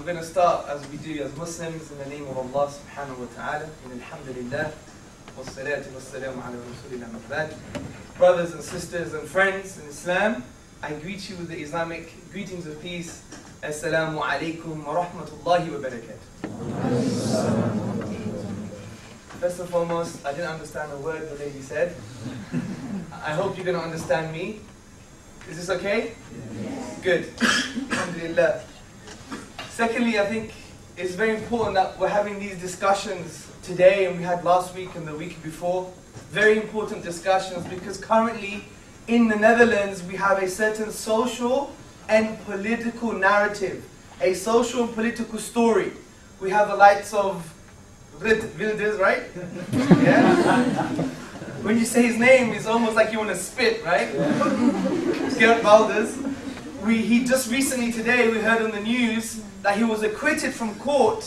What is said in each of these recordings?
going to start as we do as Muslims in the name of Allah subhanahu wa ta'ala. In alhamdulillah, wassalatu wassalamu ala rasulillah ma'bad. Brothers and sisters and friends in Islam, I greet you with the Islamic greetings of peace. Assalamu alaikum wa rahmatullahi wa barakatuh. First and foremost, I didn't understand a word the lady said. I hope you're going to understand me. Is this okay? Yes. Good. Alhamdulillah. Secondly, I think it's very important that we're having these discussions today, and we had last week and the week before. Very important discussions because currently in the Netherlands we have a certain social and political narrative, a social and political story. We have the likes of Wilders, right? Yeah. When you say his name, it's almost like you want to spit, right? Geert Wilders. He just recently today, we heard on the news that he was acquitted from court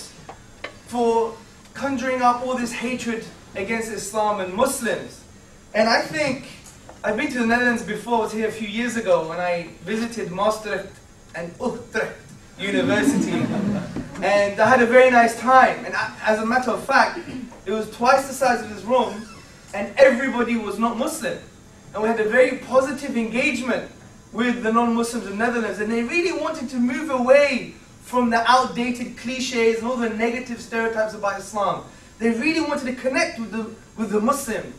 for conjuring up all this hatred against Islam and Muslims. And I think, I've been to the Netherlands before. I was here a few years ago when I visited Maastricht and Utrecht University. And I had a very nice time. And as a matter of fact, it was twice the size of this room, and everybody was not Muslim. And we had a very positive engagement with the non-Muslims in the Netherlands, and they really wanted to move away from the outdated cliches and all the negative stereotypes about Islam. They really wanted to connect with the Muslim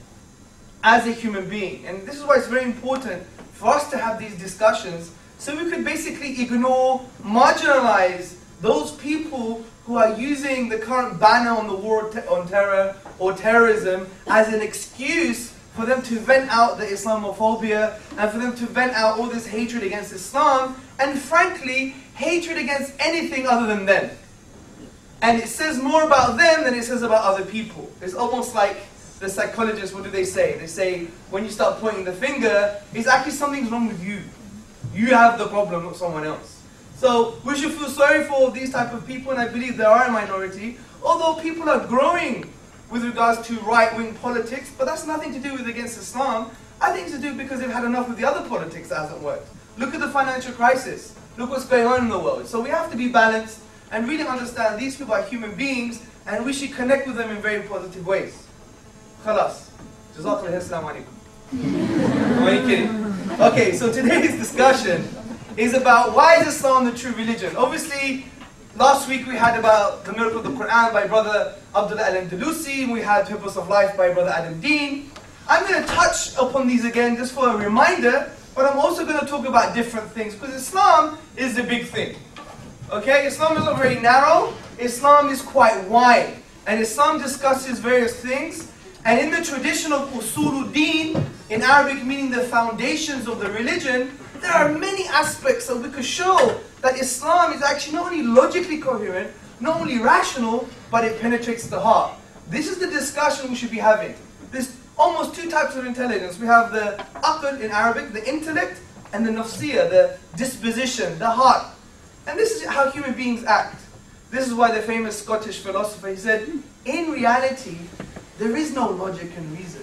as a human being. And this is why it's very important for us to have these discussions, so we could basically ignore, marginalize those people who are using the current banner on the war on terror or terrorism as an excuse for them to vent out the Islamophobia and for them to vent out all this hatred against Islam and frankly, hatred against anything other than them. And it says more about them than it says about other people. It's almost like the psychologists, what do they say? They say, when you start pointing the finger, it's actually something's wrong with you. You have the problem, not someone else. So we should feel sorry for these type of people, and I believe they are a minority, although people are growing with regards to right-wing politics, but that's nothing to do with against Islam. I think it's to do because they've had enough of the other politics that hasn't worked. Look at the financial crisis. Look what's going on in the world. So we have to be balanced and really understand these people are human beings, and we should connect with them in very positive ways. Khalas. Jazakallah, assalamu alaikum. I'm only kidding. Okay, so today's discussion is about why is Islam the true religion. Obviously, last week we had about the miracle of the Quran by Brother Abdullah Al-Andalusi, and we had Purpose of Life by Brother Adam Deen. I'm going to touch upon these again just for a reminder, but I'm also going to talk about different things because Islam is the big thing. Okay, Islam is not very narrow, Islam is quite wide, and Islam discusses various things. And in the tradition of Usuluddin, in Arabic meaning the foundations of the religion, there are many aspects that we could show that Islam is actually not only logically coherent, not only rational, but it penetrates the heart. This is the discussion we should be having. There's almost two types of intelligence. We have the aql in Arabic, the intellect, and the nafsiyah, the disposition, the heart. And this is how human beings act. This is why the famous Scottish philosopher, he said, in reality, there is no logic and reason.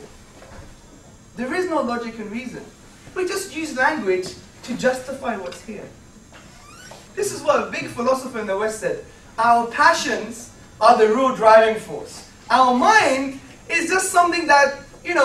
There is no logic and reason. We just use language to justify what's here. This is what a big philosopher in the West said. Our passions are the real driving force. Our mind is just something that,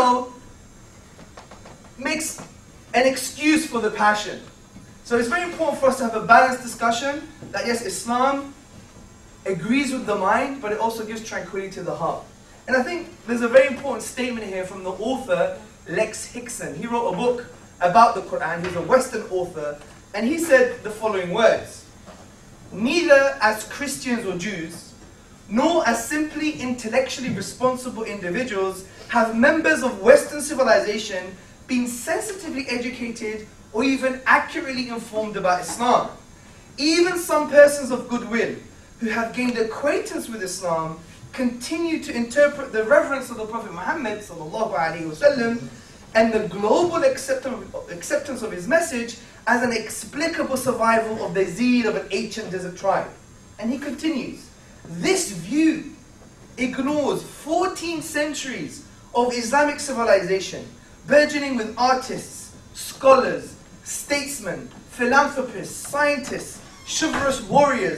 makes an excuse for the passion. So it's very important for us to have a balanced discussion that yes, Islam agrees with the mind, but it also gives tranquility to the heart. And I think there's a very important statement here from the author, Lex Hixon. He wrote a book about the Quran. He's a Western author. And he said the following words. Neither as Christians or Jews, nor as simply intellectually responsible individuals have members of Western civilization been sensitively educated or even accurately informed about Islam. Even some persons of goodwill who have gained acquaintance with Islam continue to interpret the reverence of the Prophet Muhammad ﷺ and the global acceptance of his message as an explicable survival of the zeal of an ancient desert tribe. And he continues, this view ignores 14 centuries of Islamic civilization, burgeoning with artists, scholars, statesmen, philanthropists, scientists, chivalrous warriors,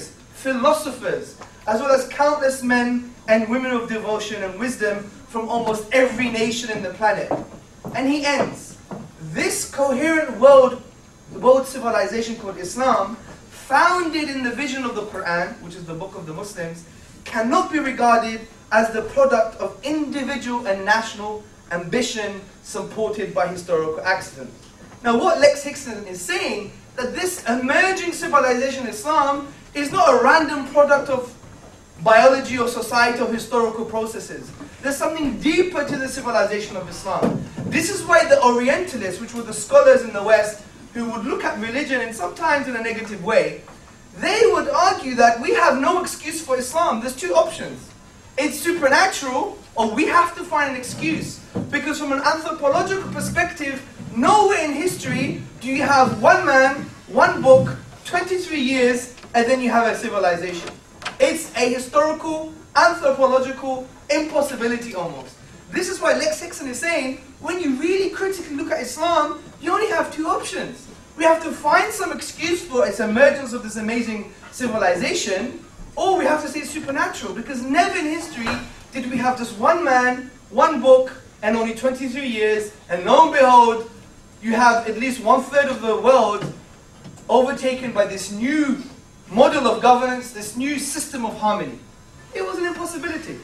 philosophers, as well as countless men and women of devotion and wisdom from almost every nation in the planet. And he ends, this coherent world civilization called Islam, founded in the vision of the Quran, which is the book of the Muslims, cannot be regarded as the product of individual and national ambition supported by historical accident. Now what Lex Hickson is saying, that this emerging civilization Islam is not a random product of biology or society or historical processes. There's something deeper to the civilization of Islam. This is why the Orientalists, which were the scholars in the West, who would look at religion and sometimes in a negative way, they would argue that we have no excuse for Islam. There's two options. It's supernatural, or we have to find an excuse. Because from an anthropological perspective, nowhere in history do you have one man, one book, 23 years, and then you have a civilization. It's a historical, anthropological impossibility almost. This is why Lex Hickson is saying, when you really critically look at Islam, you only have two options. We have to find some excuse for its emergence of this amazing civilization, or we have to say it's supernatural, because never in history did we have just one man, one book, and only 23 years, and lo and behold, you have at least 1/3 of the world overtaken by this new model of governance, this new system of harmony. It was an impossibility.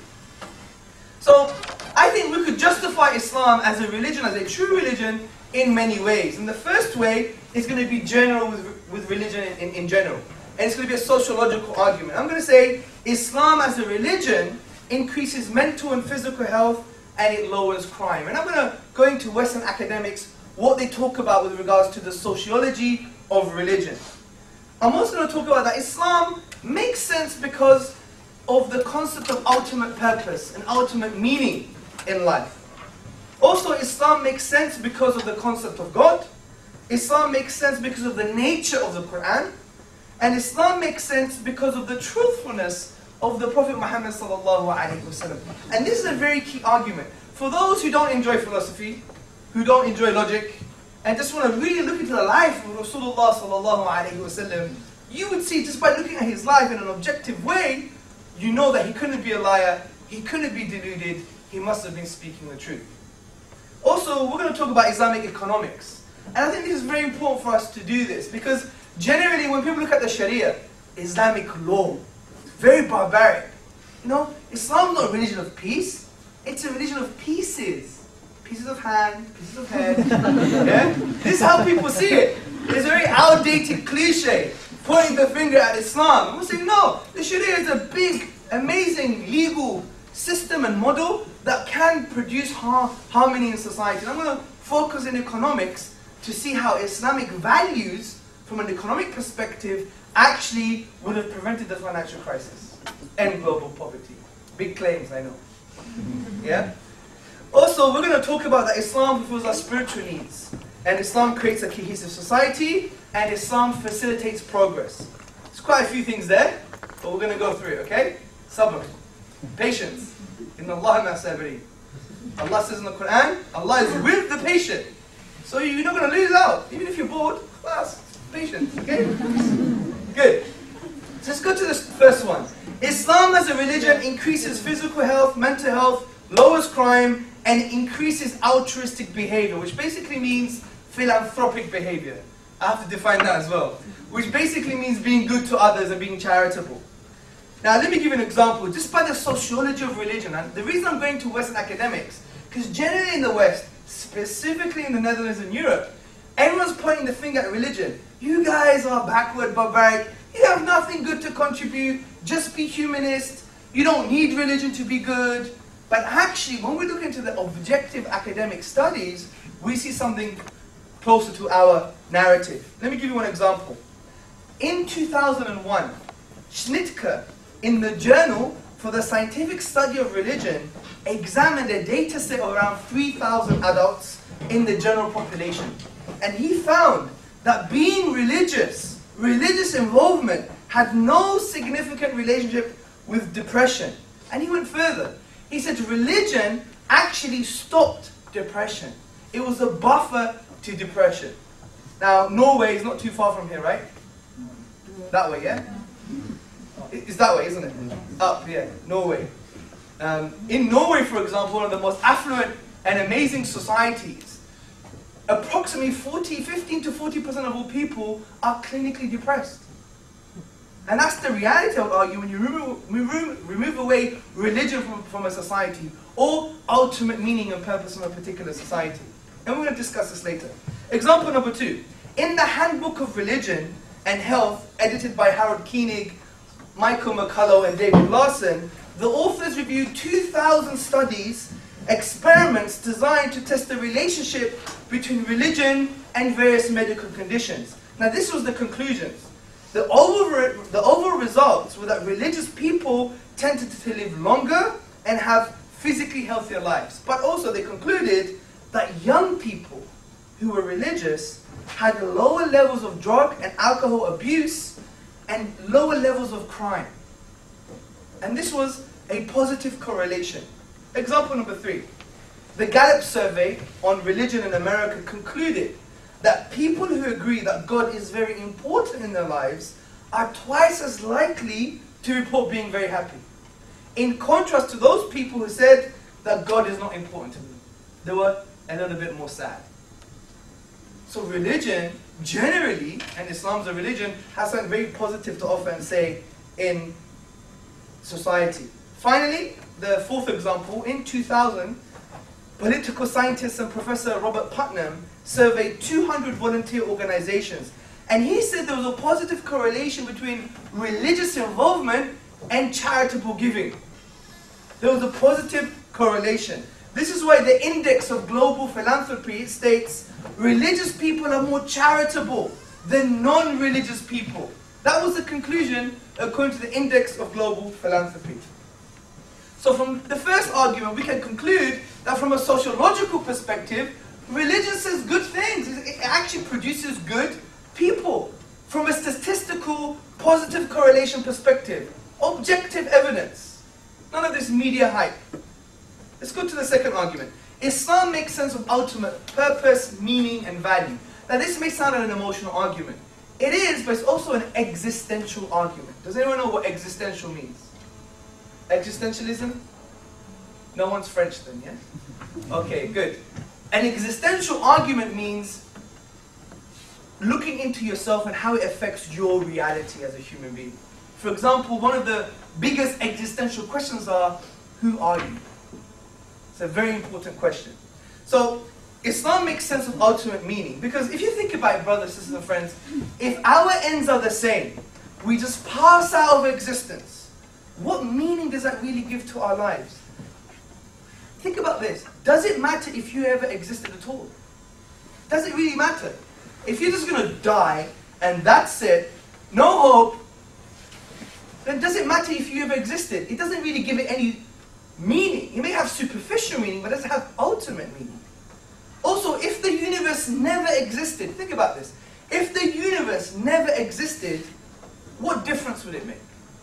So, I think we could justify Islam as a religion, as a true religion, in many ways. And the first way is going to be general with religion in general. And it's going to be a sociological argument. I'm going to say Islam as a religion increases mental and physical health, and it lowers crime. And I'm going to go into Western academics, what they talk about with regards to the sociology of religion. I'm also going to talk about that Islam makes sense because of the concept of ultimate purpose and ultimate meaning in life. Also, Islam makes sense because of the concept of God. Islam makes sense because of the nature of the Quran. And Islam makes sense because of the truthfulness of the Prophet Muhammad sallallahu alaihi wasallam. And this is a very key argument. For those who don't enjoy philosophy, who don't enjoy logic, and just want to really look into the life of Rasulullah sallallahu alaihi wasallam, you would see just by looking at his life in an objective way, you know that he couldn't be a liar, he couldn't be deluded, he must have been speaking the truth. Also, we're going to talk about Islamic economics. And I think this is very important for us to do this, because generally when people look at the Sharia, Islamic law, it's very barbaric. You know, Islam's not a religion of peace, it's a religion of pieces. Pieces of hand, pieces of head. Yeah? This is how people see it. It's a very outdated cliche, pointing the finger at Islam. We're saying, no, the Sharia is a big, amazing legal system and model that can produce harmony in society. And I'm going to focus in economics to see how Islamic values, from an economic perspective, actually would have prevented the financial crisis and global poverty. Big claims, I know. Yeah? Also, we're going to talk about that Islam fulfills our spiritual needs. And Islam creates a cohesive society, and Islam facilitates progress. There's quite a few things there, but we're going to go through it, okay? Sabr, patience. Inna Allah ma sabri. Allah says in the Quran, Allah is with the patient. So you're not going to lose out. Even if you're bored, class, patience, okay? Good. So let's go to this first one. Islam as a religion increases physical health, mental health, lowers crime, and increases altruistic behavior, which basically means philanthropic behavior. I have to define that as well. Which basically means being good to others and being charitable. Now let me give you an example, just by the sociology of religion. And the reason I'm going to Western academics, because generally in the West, specifically in the Netherlands and Europe, everyone's pointing the finger at religion. You guys are backward, barbaric, you have nothing good to contribute, just be humanist, you don't need religion to be good. But actually, when we look into the objective academic studies, we see something closer to our narrative. Let me give you one example. In 2001, Schnittke, in the Journal for the Scientific Study of Religion, examined a data set of around 3,000 adults in the general population. And he found that being religious involvement had no significant relationship with depression. And he went further. He said religion actually stopped depression. It was a buffer to depression. Now, Norway is not too far from here, right? That way, yeah? It's that way, isn't it? Up, yeah, Norway. In Norway, for example, one of the most affluent and amazing societies, approximately 15 to 40% of all people are clinically depressed. And that's the reality, I would argue, when you remove away religion from a society, or ultimate meaning and purpose from a particular society. And we're going to discuss this later. Example number 2. In the Handbook of Religion and Health, edited by Harold Koenig, Michael McCullough, and David Larson, the authors reviewed 2,000 studies, experiments designed to test the relationship between religion and various medical conditions. Now, this was the conclusions. The overall results were that religious people tended to live longer and have physically healthier lives. But also they concluded that young people who were religious had lower levels of drug and alcohol abuse and lower levels of crime. And this was a positive correlation. Example number 3. The Gallup survey on religion in America concluded that people who agree that God is very important in their lives are twice as likely to report being very happy. In contrast to those people who said that God is not important to them. They were a little bit more sad. So religion, generally, and Islam's a religion, has something very positive to offer and say in society. Finally, the 4th example, in 2000, political scientist and Professor Robert Putnam surveyed 200 volunteer organizations. And he said there was a positive correlation between religious involvement and charitable giving. There was a positive correlation. This is why the Index of Global Philanthropy states religious people are more charitable than non-religious people. That was the conclusion according to the Index of Global Philanthropy. So from the first argument, we can conclude that from a sociological perspective, religion says good things. It actually produces good people. From a statistical, positive correlation perspective, objective evidence. None of this media hype. Let's go to the second argument. Islam makes sense of ultimate purpose, meaning, and value. Now this may sound like an emotional argument. It is, but it's also an existential argument. Does anyone know what existential means? Existentialism? No one's French then, yeah? Okay, good. An existential argument means looking into yourself and how it affects your reality as a human being. For example, one of the biggest existential questions are, who are you? It's a very important question. So, Islam makes sense of ultimate meaning. Because if you think about it, brothers, sisters, and friends, if our ends are the same, we just pass out of existence, what meaning does that really give to our lives? Think about this. Does it matter if you ever existed at all? Does it really matter? If you're just going to die, and that's it, no hope, then does it matter if you ever existed? It doesn't really give it any meaning. It may have superficial meaning, but it doesn't have ultimate meaning. Also, if the universe never existed, think about this. If the universe never existed, what difference would it make?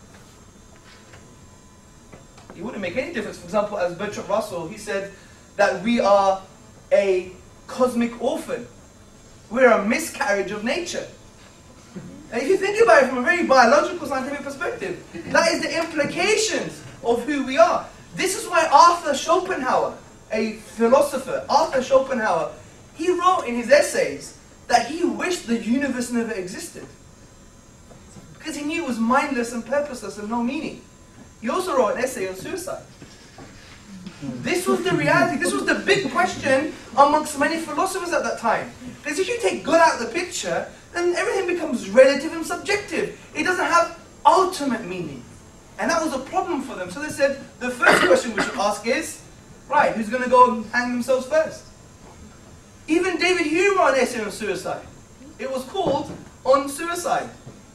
It wouldn't make any difference. For example, as Bertrand Russell, he said that we are a cosmic orphan. We're a miscarriage of nature. And if you think about it from a very biological, scientific perspective, that is the implications of who we are. This is why Arthur Schopenhauer, a philosopher, Arthur Schopenhauer, he wrote in his essays that he wished the universe never existed. Because he knew it was mindless and purposeless and no meaning. He also wrote an essay on suicide. This was the reality. This was the big question amongst many philosophers at that time. Because if you take God out of the picture, then everything becomes relative and subjective. It doesn't have ultimate meaning. And that was a problem for them. So they said, the first question we should ask is, right, who's going to go and hang themselves first? Even David Hume wrote an essay on suicide. It was called On Suicide.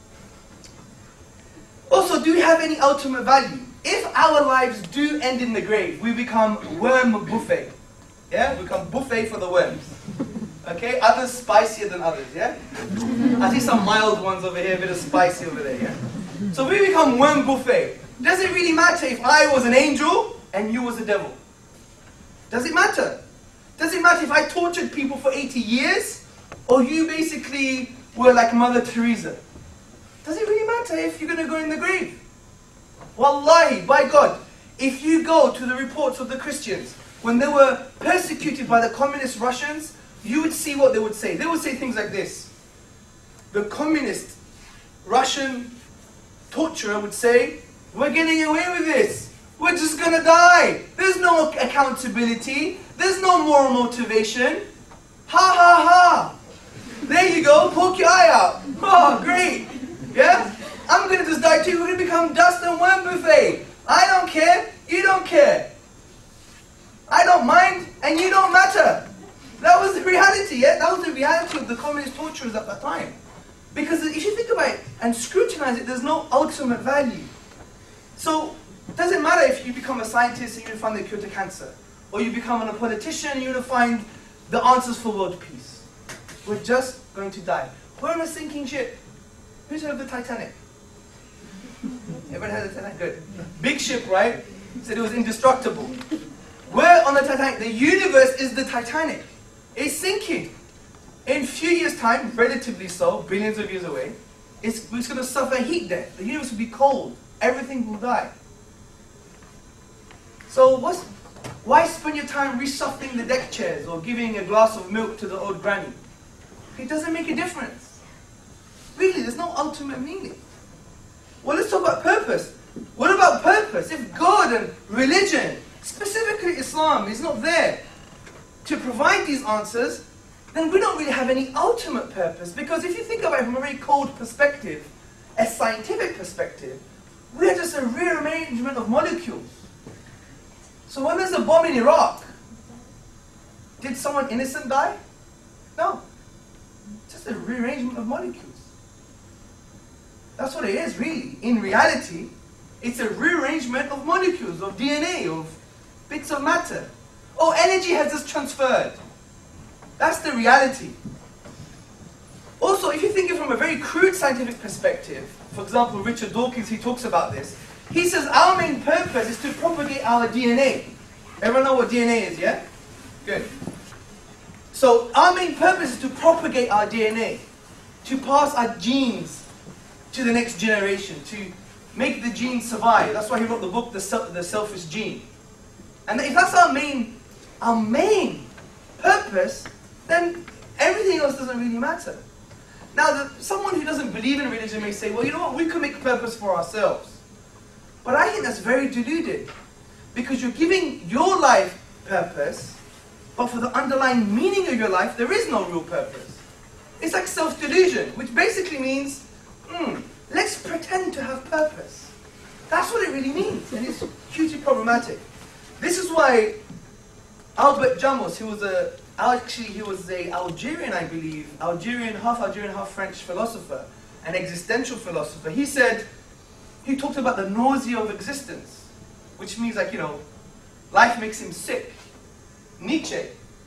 Also, do we have any ultimate value? If our lives do end in the grave, we become worm buffet. Yeah? We become buffet for the worms. Okay? Others spicier than others, yeah? I see some mild ones over here, a bit of spicy over there, yeah? So we become worm buffet. Does it really matter if I was an angel and you was a devil? Does it matter? Does it matter if I tortured people for 80 years or you basically were like Mother Teresa? Does it really matter if you're going to go in the grave? Wallahi, by God, if you go to the reports of the Christians, when they were persecuted by the communist Russians, you would see what they would say. They would say things like this. The communist Russian torturer would say, we're getting away with this. We're just going to die. There's no accountability. There's no moral motivation. Ha ha ha. There you go. Poke your eye out. Oh, great. Yeah? I'm going to just die too. We're going to become dust and worm buffet. I don't care. You don't care. I don't mind and you don't matter. That was the reality, yeah? That was the reality of the communist torturers at that time. Because if you think about it and scrutinize it, there's no ultimate value. So, it doesn't matter if you become a scientist and you find the cure to cancer, or you become a politician and you're going to find the answers for world peace. We're just going to die. We're on a sinking ship. Who's heard of the Titanic? Everyone heard of the Titanic? Good. Big ship, right? Said it was indestructible. We're on the Titanic. The universe is the Titanic. It's sinking. In a few years' time, relatively so, billions of years away, it's going to suffer heat death. The universe will be cold. Everything will die. So why spend your time reshuffling the deck chairs or giving a glass of milk to the old granny? It doesn't make a difference. Really, there's no ultimate meaning. Well, let's talk about purpose. What about purpose? If God and religion, specifically Islam, is not there to provide these answers, then we don't really have any ultimate purpose. Because if you think about it from a very cold perspective, a scientific perspective, we are just a rearrangement of molecules. So when there's a bomb in Iraq, did someone innocent die? No. Just a rearrangement of molecules. That's what it is, really. In reality, it's a rearrangement of molecules, of DNA, of bits of matter. Oh, energy has just transferred. That's the reality. Also, if you think it from a very crude scientific perspective, for example, Richard Dawkins, he talks about this. He says our main purpose is to propagate our DNA. Everyone know what DNA is, yeah? Good. So our main purpose is to propagate our DNA, to pass our genes to the next generation, to make the genes survive. That's why he wrote the book, The Selfish Gene. And if that's our main purpose, then everything else doesn't really matter. Now, someone who doesn't believe in religion may say, well, you know what, we could make purpose for ourselves. But I think that's very deluded. Because you're giving your life purpose, but for the underlying meaning of your life, there is no real purpose. It's like self-delusion, which basically means, let's pretend to have purpose. That's what it really means, and it's hugely problematic. This is why Albert Camus, he was a Algerian, I believe, half French philosopher, an existential philosopher. He talked about the nausea of existence, which means, like, life makes him sick. Nietzsche.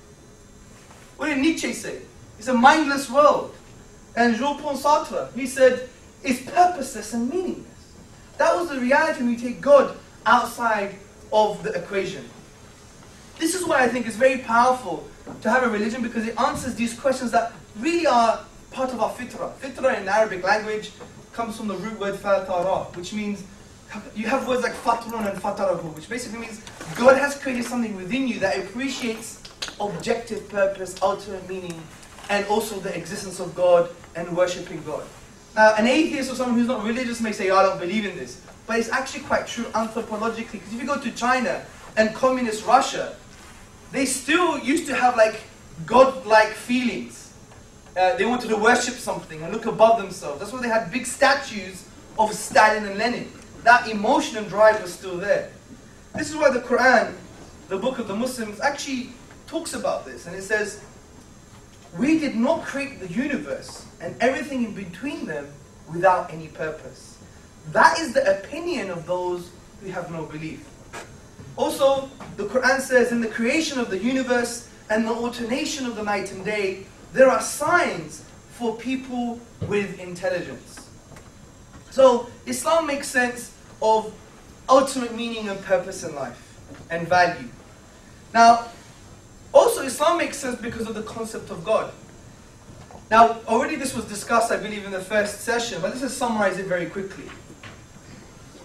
What did Nietzsche say? It's a mindless world. And Jean-Paul Sartre, he said, it's purposeless and meaningless. That was the reality when we take God outside of the equation. This is why I think it's very powerful to have a religion, because it answers these questions that really are part of our fitrah. Fitrah in Arabic language comes from the root word fatara, which means, you have words like fatrun and fatarahu, which basically means God has created something within you that appreciates objective purpose, ultimate meaning, and also the existence of God and worshipping God. Now, an atheist or someone who's not religious may say, oh, I don't believe in this. But it's actually quite true anthropologically, because if you go to China and communist Russia, they still used to have like God-like feelings. They wanted to worship something and look above themselves. That's why they had big statues of Stalin and Lenin. That emotion and drive was still there. This is why the Quran, the book of the Muslims, actually talks about this. And it says, we did not create the universe and everything in between them without any purpose. That is the opinion of those who have no belief. Also, the Quran says, in the creation of the universe and the alternation of the night and day, there are signs for people with intelligence. So, Islam makes sense of ultimate meaning and purpose in life and value. Now, also Islam makes sense because of the concept of God. Now, already this was discussed, I believe, in the first session, but let's just summarize it very quickly.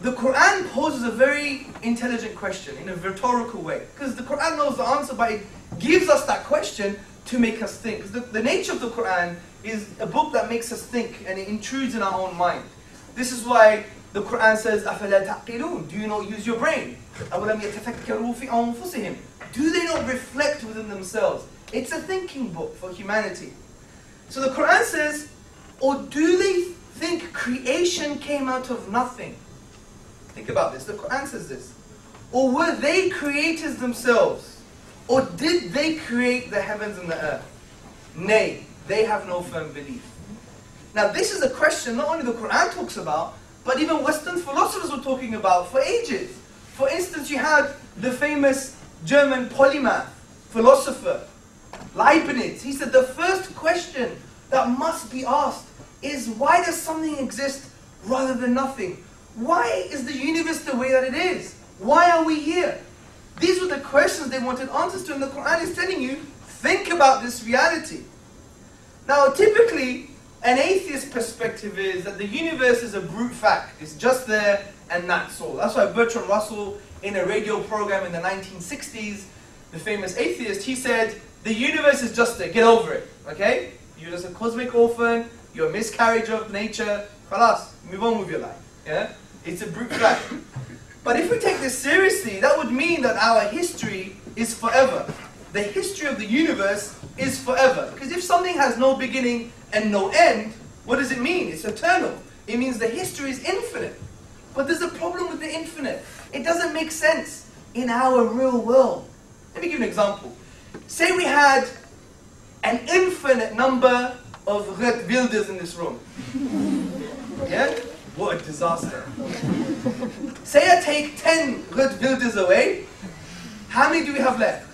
the Quran poses a very intelligent question in a rhetorical way. Because the Quran knows the answer, but it gives us that question to make us think. Because the nature of the Quran is a book that makes us think and it intrudes in our own mind. This is why the Quran says, أَفَلَا تَعْقِلُونَ? Do you not use your brain? أَوَلَمْ يَتَفَكَّرُوا فِي أَنفُسِهِمْ? Do they not reflect within themselves? It's a thinking book for humanity. So the Quran says, or do they think creation came out of nothing? Think about this. The Quran says this. Or were they creators themselves? Or did they create the heavens and the earth? Nay, they have no firm belief. Now this is a question not only the Quran talks about, but even Western philosophers were talking about for ages. For instance, you had the famous German polymath, philosopher, Leibniz. He said the first question that must be asked is, why does something exist rather than nothing? Why is the universe the way that it is? Why are we here? These were the questions they wanted answers to, and the Quran is telling you, think about this reality. Now, typically, an atheist perspective is that the universe is a brute fact. It's just there, and that's all. That's why Bertrand Russell, in a radio program in the 1960s, the famous atheist, he said, the universe is just there, get over it, okay? You're just a cosmic orphan, you're a miscarriage of nature, khalas, move on with your life, yeah? It's a brute fact. But if we take this seriously, that would mean that our history is forever. The history of the universe is forever. Because if something has no beginning and no end, what does it mean? It's eternal. It means the history is infinite. But there's a problem with the infinite. It doesn't make sense in our real world. Let me give you an example. Say we had an infinite number of red builders in this room. Yeah? What a disaster. Say I take 10 red builders away, how many do we have left?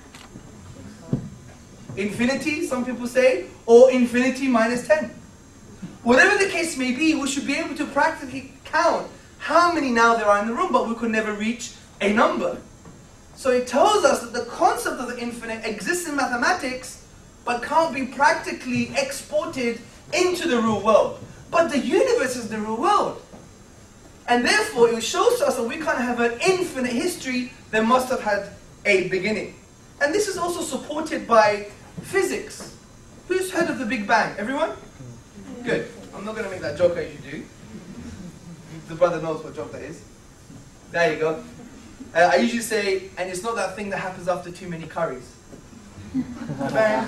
Infinity, some people say, or infinity minus 10. Whatever the case may be, we should be able to practically count how many now there are in the room, but we could never reach a number. So it tells us that the concept of the infinite exists in mathematics, but can't be practically exported into the real world. But the universe is the real world. And therefore, it shows to us that we can't have an infinite history that must have had a beginning. And this is also supported by physics. Who's heard of the Big Bang? Everyone? Good. I'm not going to make that joke as you do. The brother knows what joke that is. There you go. I usually say, and it's not that thing that happens after too many curries. Bang.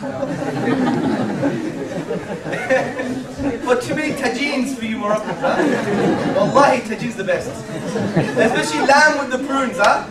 But too many tagines for you Moroccans, huh? Wallahi, tagine's the best. Especially lamb with the prunes, huh?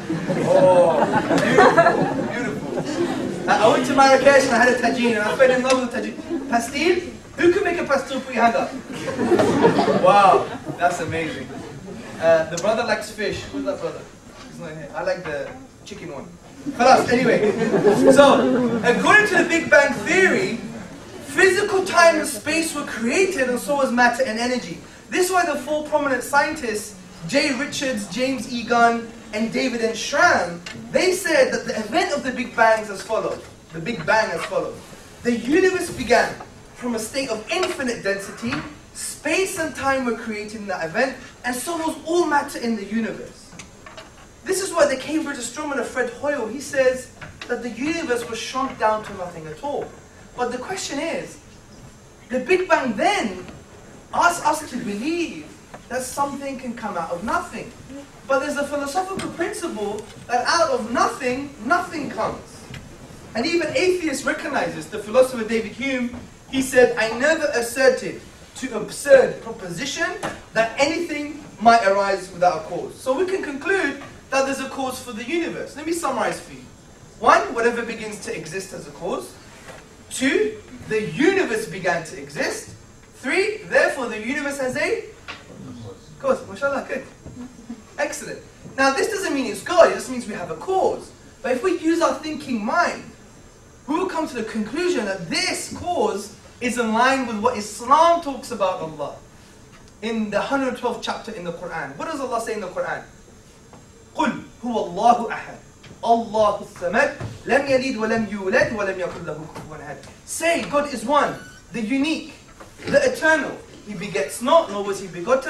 Oh, beautiful, beautiful. I went to Marrakesh and I had a tagine and I fell in love with the tagine. Pastil? Who can make a pastil? Put your hand up. Wow, that's amazing. The brother likes fish. Who's that brother? He's not here. I like the chicken one. Anyway, so according to the Big Bang Theory, physical time and space were created, and so was matter and energy. This is why the four prominent scientists, Jay Richards, James E. Gunn, and David N. Schramm, they said that the event of the Big Bang is as follows. The Big Bang as follows. The universe began from a state of infinite density. Space and time were created in that event, and so was all matter in the universe. This is why the Cambridge astronomer Fred Hoyle, he says that the universe was shrunk down to nothing at all. But the question is, the Big Bang then asks us to believe that something can come out of nothing. But there's a philosophical principle that out of nothing, nothing comes. And even atheists recognize this. The philosopher David Hume, he said, I never asserted to absurd proposition that anything might arise without a cause. So we can conclude that there's a cause for the universe. Let me summarize for you. 1, whatever begins to exist has a cause. 2, the universe began to exist. 3, therefore the universe has a cause. MashaAllah, good. Excellent. Now this doesn't mean it's God, it just means we have a cause. But if we use our thinking mind, we will come to the conclusion that this cause is in line with what Islam talks about Allah. In the 112th chapter in the Quran. What does Allah say in the Quran? قُلْ هُوَ اللَّهُ أَحَدٌ اللَّهُ الصَّمَدُ لَمْ يَلِدْ وَلَمْ يُولَدْ وَلَمْ يَكُنْ لَهُ كُفُوًا أَحَدٌ. Say, God is one, the unique, the eternal. He begets not, nor was he begotten.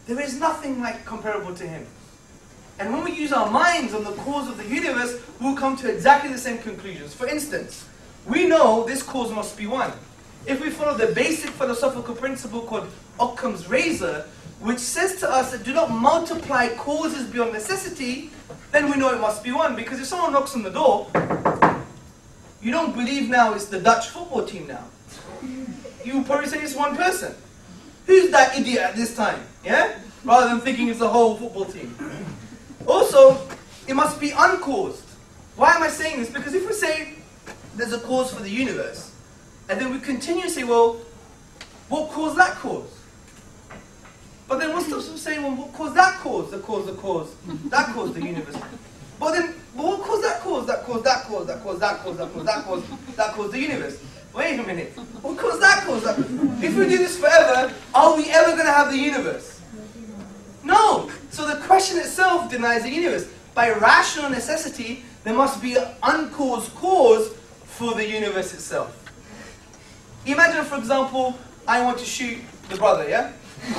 There is nothing like comparable to him. And when we use our minds on the cause of the universe, we'll come to exactly the same conclusions. For instance, we know this cause must be one. If we follow the basic philosophical principle called Occam's razor, which says to us that do not multiply causes beyond necessity, then we know it must be one. Because if someone knocks on the door, you don't believe now it's the Dutch football team now. You probably say it's one person. Who's that idiot at this time? Yeah? Rather than thinking it's the whole football team. Also, it must be uncaused. Why am I saying this? Because if we say there's a cause for the universe, and then we continue to say, well, what caused that cause? But then what's the saying, well, what caused that cause? That caused the universe. But then, what caused that cause? That caused that cause, that caused that cause, that caused that cause, that caused the universe. Wait a minute. What caused that cause? If we do this forever, are we ever going to have the universe? No. So the question itself denies the universe. By rational necessity, there must be an uncaused cause for the universe itself. Imagine, for example, I want to shoot the brother, yeah?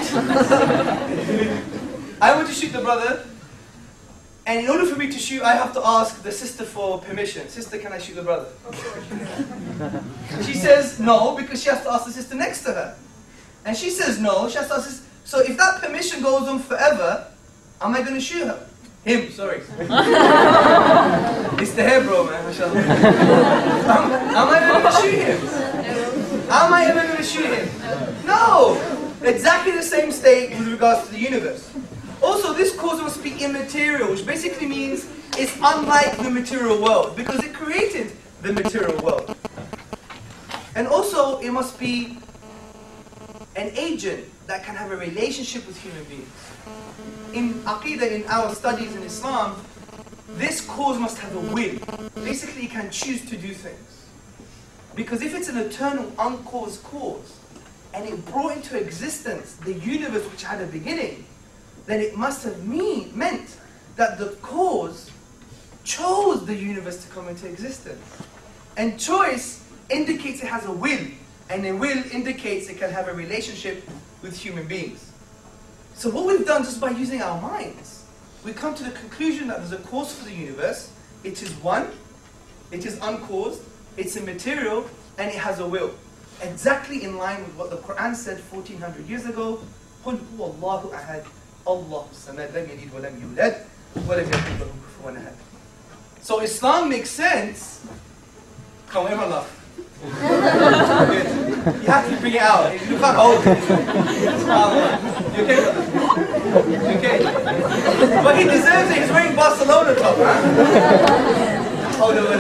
I want to shoot the brother, and in order for me to shoot, I have to ask the sister for permission. Sister, can I shoot the brother? She says no, because she has to ask the sister next to her. And she says no, she has to ask this. So if that permission goes on forever, am I going to shoot her? Him, sorry. It's the hair, bro, man. Am I going to shoot him? Am I ever going to shoot him? No! Exactly the same state with regards to the universe. Also, this cause must be immaterial, which basically means it's unlike the material world, because it created the material world. And also, it must be an agent that can have a relationship with human beings. In Aqidah, in our studies in Islam, this cause must have a will. Basically, it can choose to do things. Because if it's an eternal, uncaused cause, and it brought into existence the universe which had a beginning, then it must have meant that the cause chose the universe to come into existence. And choice indicates it has a will, and a will indicates it can have a relationship with human beings. So what we've done just by using our minds, we come to the conclusion that there's a cause for the universe. It is one, it is uncaused, it's immaterial, and it has a will. Exactly in line with what the Quran said 1400 years ago. قُلْ هُوَ اللَّهُ أَحَدٌ اللَّهُ الصَّمَدُ لَمْ يَلِدْ وَلَمْ يُولَدْ وَلَمْ يَكُنْ لَهُ كُفُوًا أَحَدٌ. So Islam makes sense. Come on, everyone laugh. Good. You have to bring it out. You can't hold it. You okay, brother? You okay? But he deserves it. He's wearing Barcelona top, huh? Oh, no,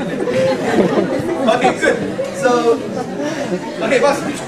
okay, good. So, okay,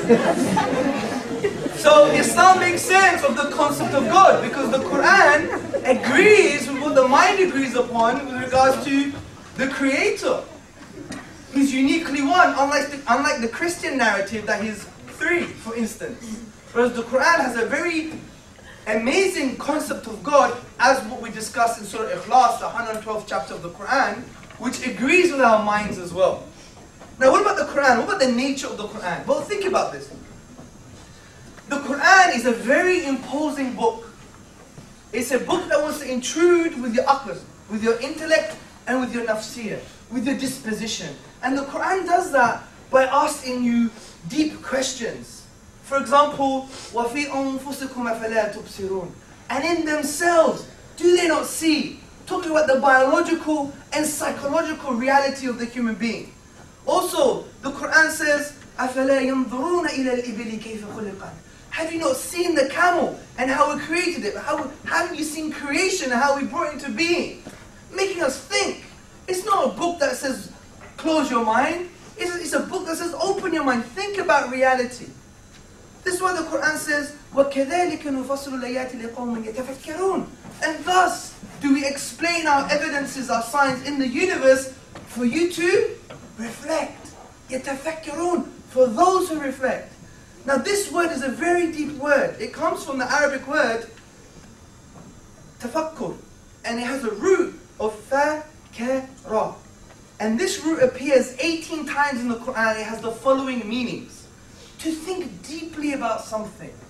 so Islam makes sense of the concept of God, because the Quran agrees with what the mind agrees upon with regards to the Creator. He's uniquely one, unlike the Christian narrative that he's three, for instance. Whereas the Quran has a very amazing concept of God, as what we discussed in Surah Ikhlas, the 112th chapter of the Quran, which agrees with our minds as well. Now, what about the Quran? What about the nature of the Quran? Well, think about this. The Quran is a very imposing book. It's a book that wants to intrude with your aql, with your intellect, and with your nafsiyah, with your disposition. And the Quran does that by asking you deep questions. For example, وَفِي أَنفُسِكُمْ أَفَلَا تُبْصِرُونَ. And in themselves, do they not see? Talking about the biological and psychological reality of the human being. Also, the Quran says, أَفَلَا يَنْظُرُونَ إِلَى الْإِبِلِ كَيْفَ خُلِقَتْ. Have you not seen the camel and how we created it? Haven't you seen creation and how we brought it into being? Making us think. It's not a book that says, close your mind. It's a book that says, open your mind. Think about reality. This is why the Quran says, وَكَذَلِكَ نُفَصِّلُ الْآيَاتِ لِقَوْمٍ يَتَفَكَّرُونَ. And thus do we explain our evidences, our signs in the universe for you to reflect. يَتَفَكَّرُونَ. For those who reflect. Now this word is a very deep word. It comes from the Arabic word tafakkur, and it has a root of fakara. And this root appears 18 times in the Quran. It has the following meanings. To think deeply about something.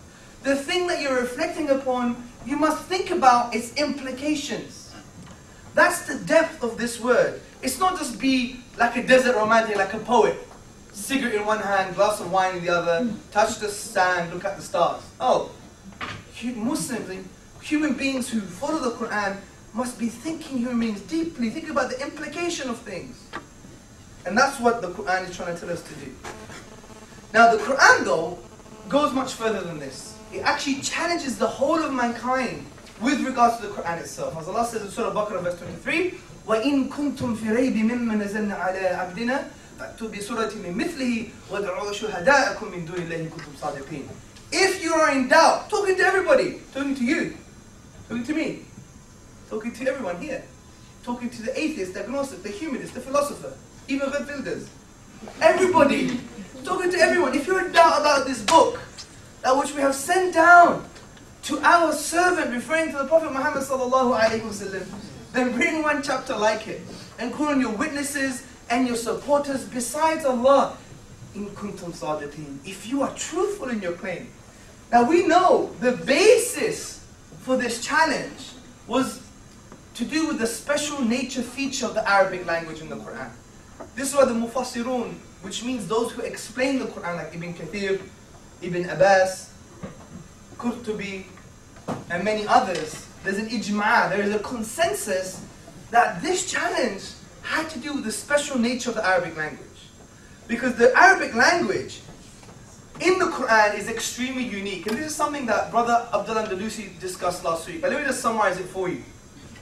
the thing that you're reflecting upon, you must think about its implications. That's the depth of this word. It's not just be like a desert romantic, like a poet. Cigarette in one hand, glass of wine in the other, touch the sand, look at the stars. Oh, Muslims, human beings who follow the Quran must be thinking human beings deeply, think about the implication of things. And that's what the Quran is trying to tell us to do. Now the Quran though, goes much further than this. It actually challenges the whole of mankind with regards to the Quran itself. As Allah says in Surah Baqarah verse 23, وَإِن كُنْتُمْ فِي رَيْبٍ مِمَّا نَزَلْنَا عَلَىٰ عَبْدِنَا فَأْتُوا بِسُورَةٍ مِّن مِثْلِهِ وَادْعُوا شُهَدَاءَكُم مِّن دُونِ اللَّهِ إِن كُنتُمْ صَادِقِينَ. If you are in doubt, talking to everybody, talking to you, talking to me, talking to everyone here, talking to the atheist, the agnostic, the humanist, the philosopher, even the builders, everybody, talking to everyone. If you're in doubt about this book, that which we have sent down to our servant, referring to the Prophet Muhammad sallallahu alaihi wasallam, then bring one chapter like it and call on your witnesses and your supporters besides Allah. In kuntum sadiqeen, if you are truthful in your claim. Now we know the basis for this challenge was to do with the special nature feature of the Arabic language in the Quran. This is why the Mufassirun, which means those who explain the Quran, like Ibn Kathir, Ibn Abbas, Qurtubi, and many others, there's an ijma', there is a consensus that this challenge had to do with the special nature of the Arabic language. Because the Arabic language in the Quran is extremely unique. And this is something that Brother Abdullah Andalusi discussed last week. But let me just summarize it for you.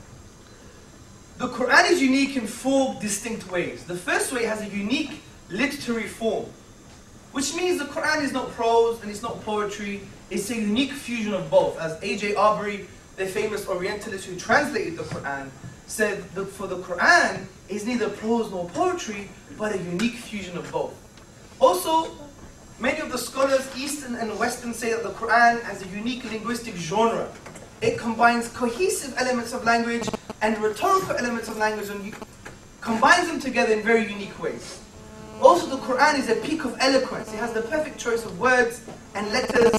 The Quran is unique in 4 distinct ways. The first way has a unique literary form, which means the Quran is not prose and it's not poetry. It's a unique fusion of both. As A.J. Arbery, the famous Orientalist who translated the Quran, said that for the Quran is neither prose nor poetry, but a unique fusion of both. Also, many of the scholars, Eastern and Western, say that the Quran has a unique linguistic genre. It combines cohesive elements of language and rhetorical elements of language and combines them together in very unique ways. Also, the Quran is a peak of eloquence. It has the perfect choice of words and letters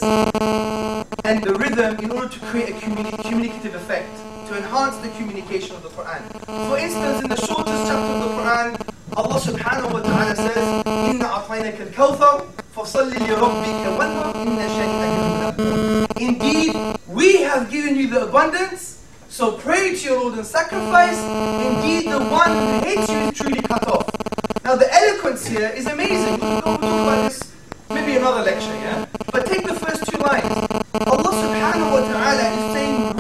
and the rhythm in order to create a communicative effect, to enhance the communication of the Quran. For instance, in the shortest chapter of the Quran, Allah subhanahu wa ta'ala says, إِنَّا أَعْطَيْنَاكَ الْكَوْثَرَ فَصَلِّ لِرَبِّكَ وَانْحَرْ إِنَّ شَانِئَكَ هُوَ الْأَبْتَرُ. Indeed, we have given you the abundance, so pray to your Lord and sacrifice. Indeed, the one who hates you is truly cut off. Now the eloquence here is amazing. We'll talk about this maybe another lecture, yeah? But take the first 2 lines. Allah subhanahu wa ta'ala is saying,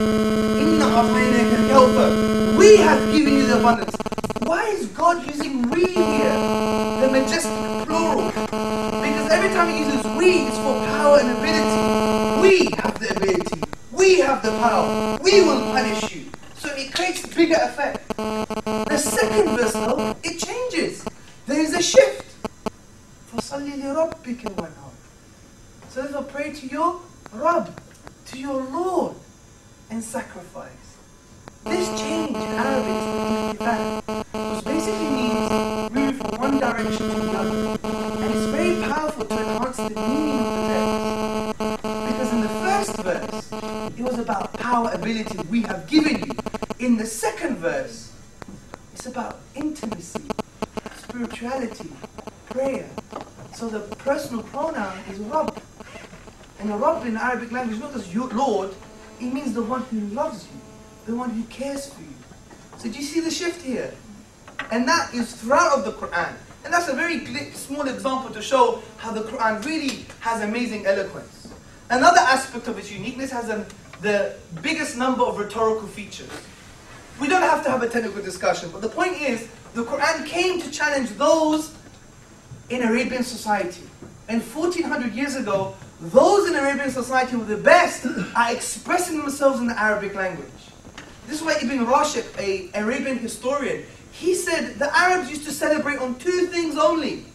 إِنَّا أَعْطَيْنَاكَ الْكَوْثَرَ. We have given you the abundance. Why is God using we here? The majestic plural. Because every time he uses we, it's for power and ability. We have the ability. We have the power. We will punish you. So it creates bigger effect. The second verse though, it changes. There is a shift. فَصَلِّ لِرَبِّكَ وَانْحَرْ. So therefore pray to your Rabb, to your Lord, and sacrifice. This change in Arabic is which basically means move from one direction to the other. And it's very powerful to enhance the meaning of the text. Because in the first verse, it was about power, ability, we have given you. In the second verse, it's about intimacy, spirituality, prayer. So the personal pronoun is Rabb. And a Rabb in the Arabic language is not just your Lord, it means the one who loves you, the one who cares for you. So do you see the shift here? And that is throughout of the Quran. And that's a very small example to show how the Quran really has amazing eloquence. Another aspect of its uniqueness has the biggest number of rhetorical features. We don't have to have a technical discussion, but the point is, the Quran came to challenge those in Arabian society. And 1400 years ago, those in Arabian society were the best at expressing themselves in the Arabic language. This is why Ibn Rashid, an Arabian historian, he said the Arabs used to celebrate on 2 things only.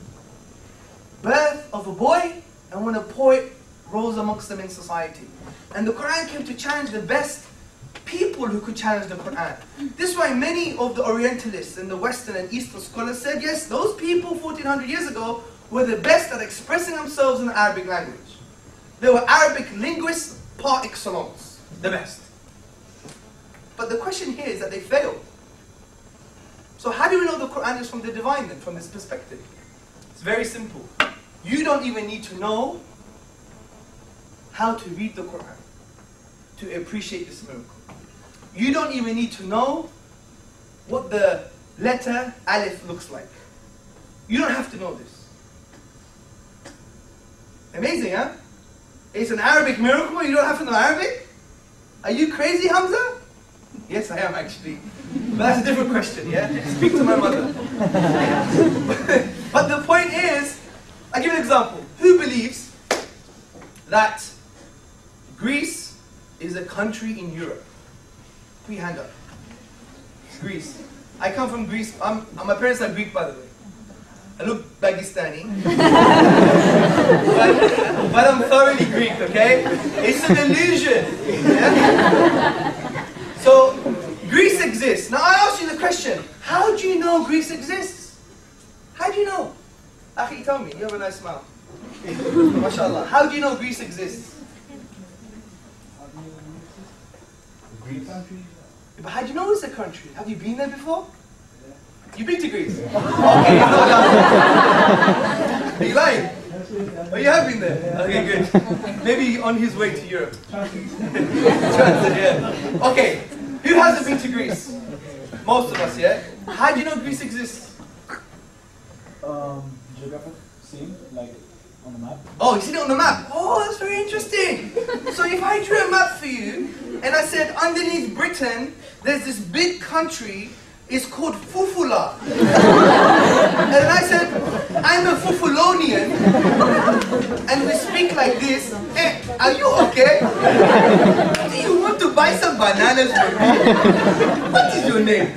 Birth of a boy and when a poet rose amongst them in society. And the Quran came to challenge the best people who could challenge the Quran. This is why many of the Orientalists and the Western and Eastern scholars said, yes, those people 1400 years ago were the best at expressing themselves in the Arabic language. They were Arabic linguists par excellence, the best. But the question here is that they failed. So how do we know the Quran is from the divine then, from this perspective? It's very simple. You don't even need to know how to read the Quran to appreciate this miracle. You don't even need to know what the letter Alif looks like. You don't have to know this. Amazing, huh? It's an Arabic miracle, you don't have to know Arabic? Are you crazy, Hamza? Yes, I am actually. But that's a different question, yeah? Speak to my mother. But the point is, I'll give you an example. Who believes that Greece is a country in Europe? Put your hand up. Greece. I come from Greece. My parents are Greek, by the way. I look Dagestani. but I'm thoroughly Greek, okay? It's an illusion. Yeah? So, Greece exists. Now I ask you the question, how do you know Greece exists? How do you know? Akhi, tell me, you have a nice smile. MashaAllah. How do you know Greece exists? Greece. But how do you know it's a country? Have you been there before? You've been to Greece? Okay, you're not lying. Are you lying? Oh, you have been there? Okay, good. Maybe on his way to Europe. Transit, yeah. Okay, who hasn't been to Greece? Most of us, yeah? How do you know Greece exists? Geographic scene, like on the map. Oh, you seen it on the map? Oh, that's very interesting. So if I drew a map for you, and I said underneath Britain, there's this big country, it's called Fufula. And I said, I'm a Fufulonian, and we speak like this. Hey, are you okay? Do you want to buy some bananas for me? What is your name?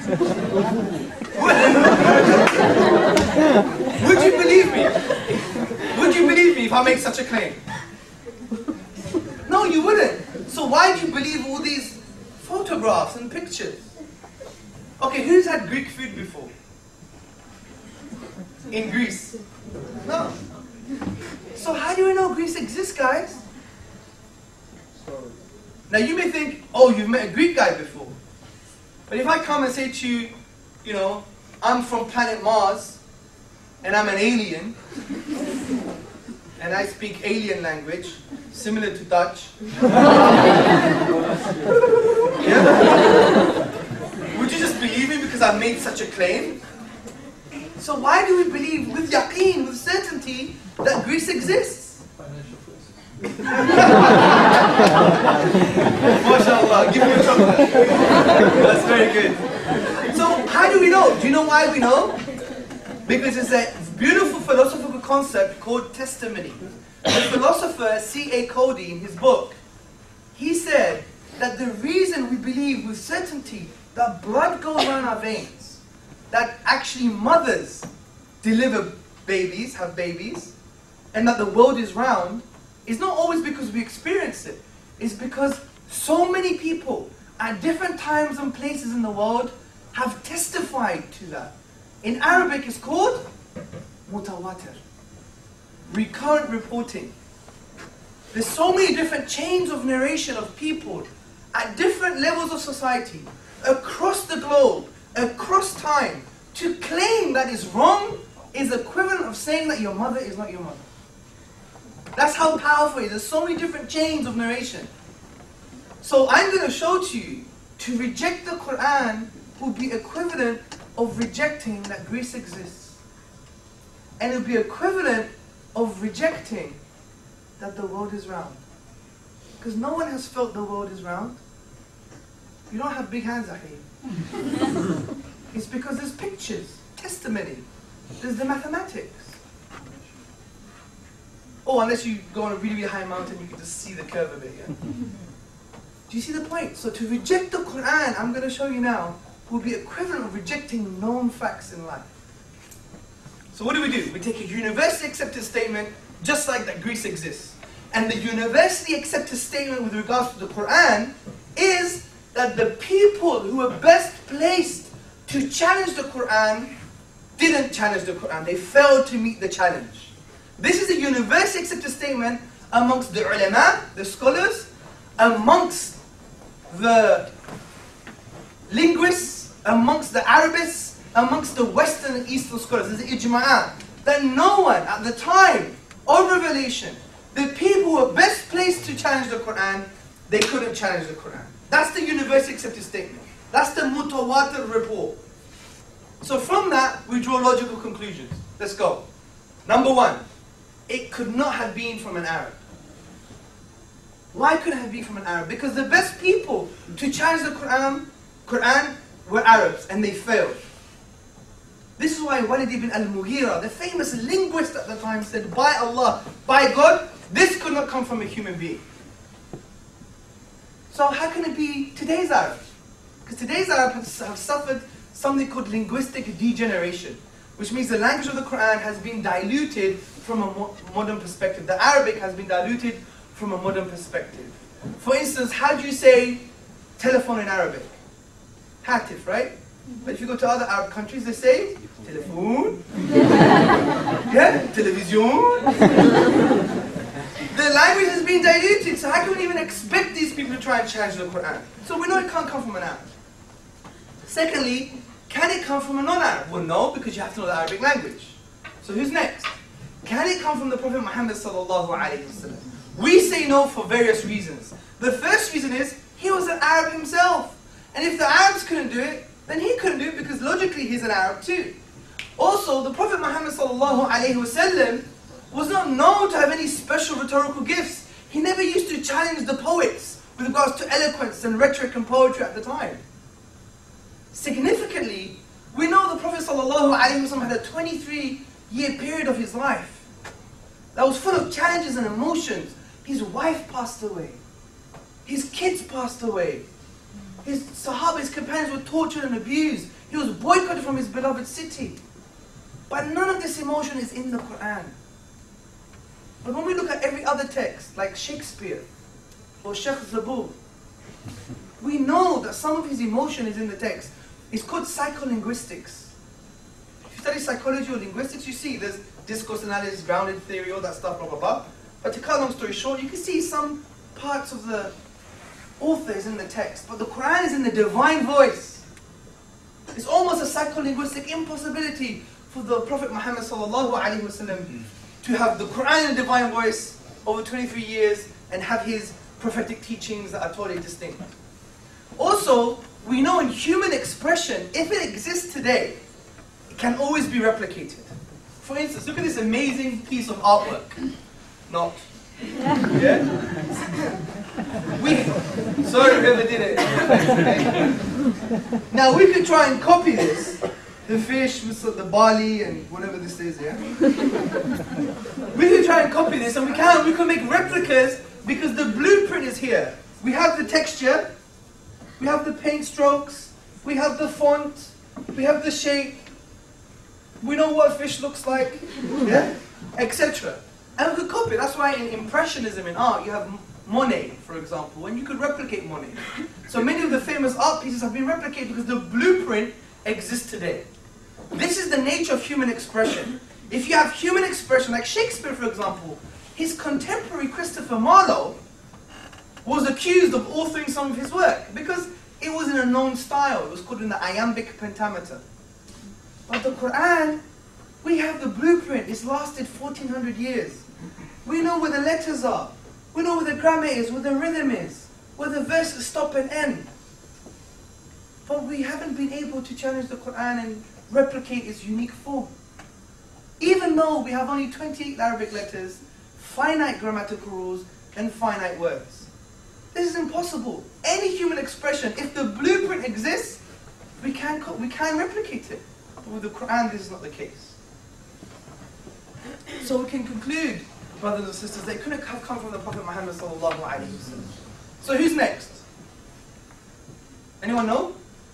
Would you believe me? Would you believe me if I make such a claim? No, you wouldn't. So why do you believe all these photographs and pictures? Okay, who's had Greek food before? In Greece? No. So how do we know Greece exists, guys? Now you may think, oh, you've met a Greek guy before. But if I come and say to you, you know, I'm from planet Mars, and I'm an alien, and I speak alien language, similar to Dutch. Yeah? Would you just believe me because I've made such a claim? So why do we believe with yaqeen, with certainty, that Greece exists? Financial force. MashaAllah, give me a chocolate. That's very good. So how do we know? Do you know why we know? Because it's a beautiful philosophical concept called testimony. The philosopher C.A. Cody, in his book, he said that the reason we believe with certainty that blood goes around our veins, that actually mothers deliver babies, have babies, and that the world is round, is not always because we experience it. It's because so many people at different times and places in the world have testified to that. In Arabic, it's called mutawatir, recurrent reporting. There's so many different chains of narration of people at different levels of society, across the globe, across time. To claim that is wrong is equivalent of saying that your mother is not your mother. That's how powerful it is. There's so many different chains of narration. So I'm going to show to you, to reject the Quran would be equivalent of rejecting that Greece exists. And it would be equivalent of rejecting that the world is round. Because no one has felt the world is round. You don't have big hands, Akhi. It's because there's pictures, testimony, there's the mathematics. Oh, unless you go on a really, really high mountain, you can just see the curve of it, yeah? Do you see the point? So to reject the Quran, I'm going to show you now, will be equivalent of rejecting known facts in life. So what do? We take a universally accepted statement, just like that Greece exists. And the universally accepted statement with regards to the Quran is that the people who were best placed to challenge the Quran didn't challenge the Quran. They failed to meet the challenge. This is a universally accepted statement amongst the ulama, the scholars, amongst the linguists, amongst the Arabists, amongst the Western and Eastern scholars. There's ijma'ah that no one at the time of revelation, the people who were best placed to challenge the Quran, they couldn't challenge the Quran. That's the universally accepted statement. That's the mutawatir report. So from that, we draw logical conclusions. Let's go. Number one, it could not have been from an Arab. Why couldn't it have been from an Arab? Because the best people to challenge the Quran were Arabs, and they failed. This is why Walid ibn al-Mughira, the famous linguist at the time, said, by Allah, by God, this could not come from a human being. So how can it be today's Arabs? Because today's Arabs have suffered something called linguistic degeneration, which means the language of the Quran has been diluted from a modern perspective. The Arabic has been diluted from a modern perspective. For instance, how do you say telephone in Arabic? Hatif, right? But if you go to other Arab countries, they say telephone, yeah, television. The language has been diluted, so how can we even expect these people to try and challenge the Quran? So we know it can't come from an Arab. Secondly, can it come from a non-Arab? Well, no, because you have to know the Arabic language. So who's next? Can it come from the Prophet Muhammad sallallahu alaihi wasallam? We say no for various reasons. The first reason is he was an Arab himself, and if the Arabs couldn't do it, then he couldn't do it because logically he's an Arab too. Also, the Prophet Muhammad sallallahu alaihi wasallam was not known to have any special rhetorical gifts. He never used to challenge the poets with regards to eloquence and rhetoric and poetry at the time. Significantly, we know the Prophet ﷺ had a 23-year period of his life that was full of challenges and emotions. His wife passed away. His kids passed away. His Sahaba, his companions were tortured and abused. He was boycotted from his beloved city. But none of this emotion is in the Quran. But when we look at every other text, like Shakespeare or Sheikh Zabur, we know that some of his emotion is in the text. It's called psycholinguistics. If you study psychology or linguistics, you see there's discourse analysis, grounded theory, all that stuff, blah, blah, blah. But to cut a long story short, you can see some parts of the author is in the text, but the Quran is in the divine voice. It's almost a psycholinguistic impossibility for the Prophet Muhammad ﷺ to have the Quran in a divine voice over 23 years and have his prophetic teachings that are totally distinct. Also, we know in human expression, if it exists today, it can always be replicated. For instance, look at this amazing piece of artwork. Not. Yeah? Sorry whoever did it. Now we could try and copy this. The fish, the barley, and whatever this is, yeah? We could try and copy this, and we can make replicas because the blueprint is here. We have the texture, we have the paint strokes, we have the font, we have the shape, we know what a fish looks like, yeah? Etc. And we could copy. That's why in Impressionism in art, you have Monet, for example, and you could replicate Monet. So many of the famous art pieces have been replicated because the blueprint exists today. This is the nature of human expression. If you have human expression, like Shakespeare, for example, his contemporary Christopher Marlowe was accused of authoring some of his work because it was in a known style. It was called in the iambic pentameter. But the Quran, we have the blueprint. It's lasted 1400 years. We know where the letters are. We know where the grammar is, where the rhythm is, where the verses stop and end. But we haven't been able to challenge the Quran and replicate its unique form. Even though we have only 28 Arabic letters, finite grammatical rules, and finite words. This is impossible. Any human expression, if the blueprint exists, we can replicate it. But with the Quran, this is not the case. So we can conclude, brothers and sisters, they couldn't have come from the Prophet Muhammad sallallahu alaihi wasallam. So who's next? Anyone know?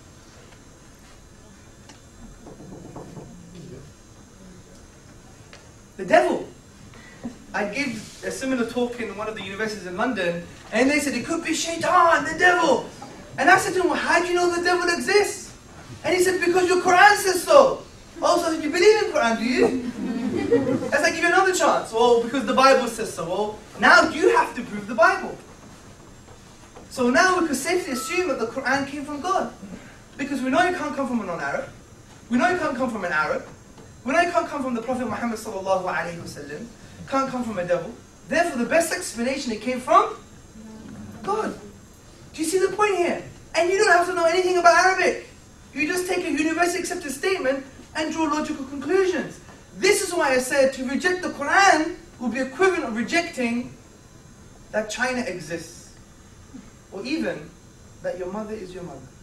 The devil. I gave a similar talk in one of the universities in London, and they said it could be Shaitan, the devil. And I said to him, well, how do you know the devil exists? And he said, because your Quran says so. Oh, so you believe in Quran, do you? As I give you another chance, well, because the Bible says so. Well, now you have to prove the Bible. So now we could safely assume that the Quran came from God. Because we know it can't come from a non-Arab. We know it can't come from an Arab. We know it can't come from the Prophet Muhammad sallallahu alaihi wasallam. Can't come from a devil. Therefore, the best explanation, it came from God. Do you see the point here? And you don't have to know anything about Arabic. You just take a universally accepted statement and draw logical conclusions. This is why I said to reject the Quran would be equivalent of rejecting that China exists. Or even that your mother is your mother.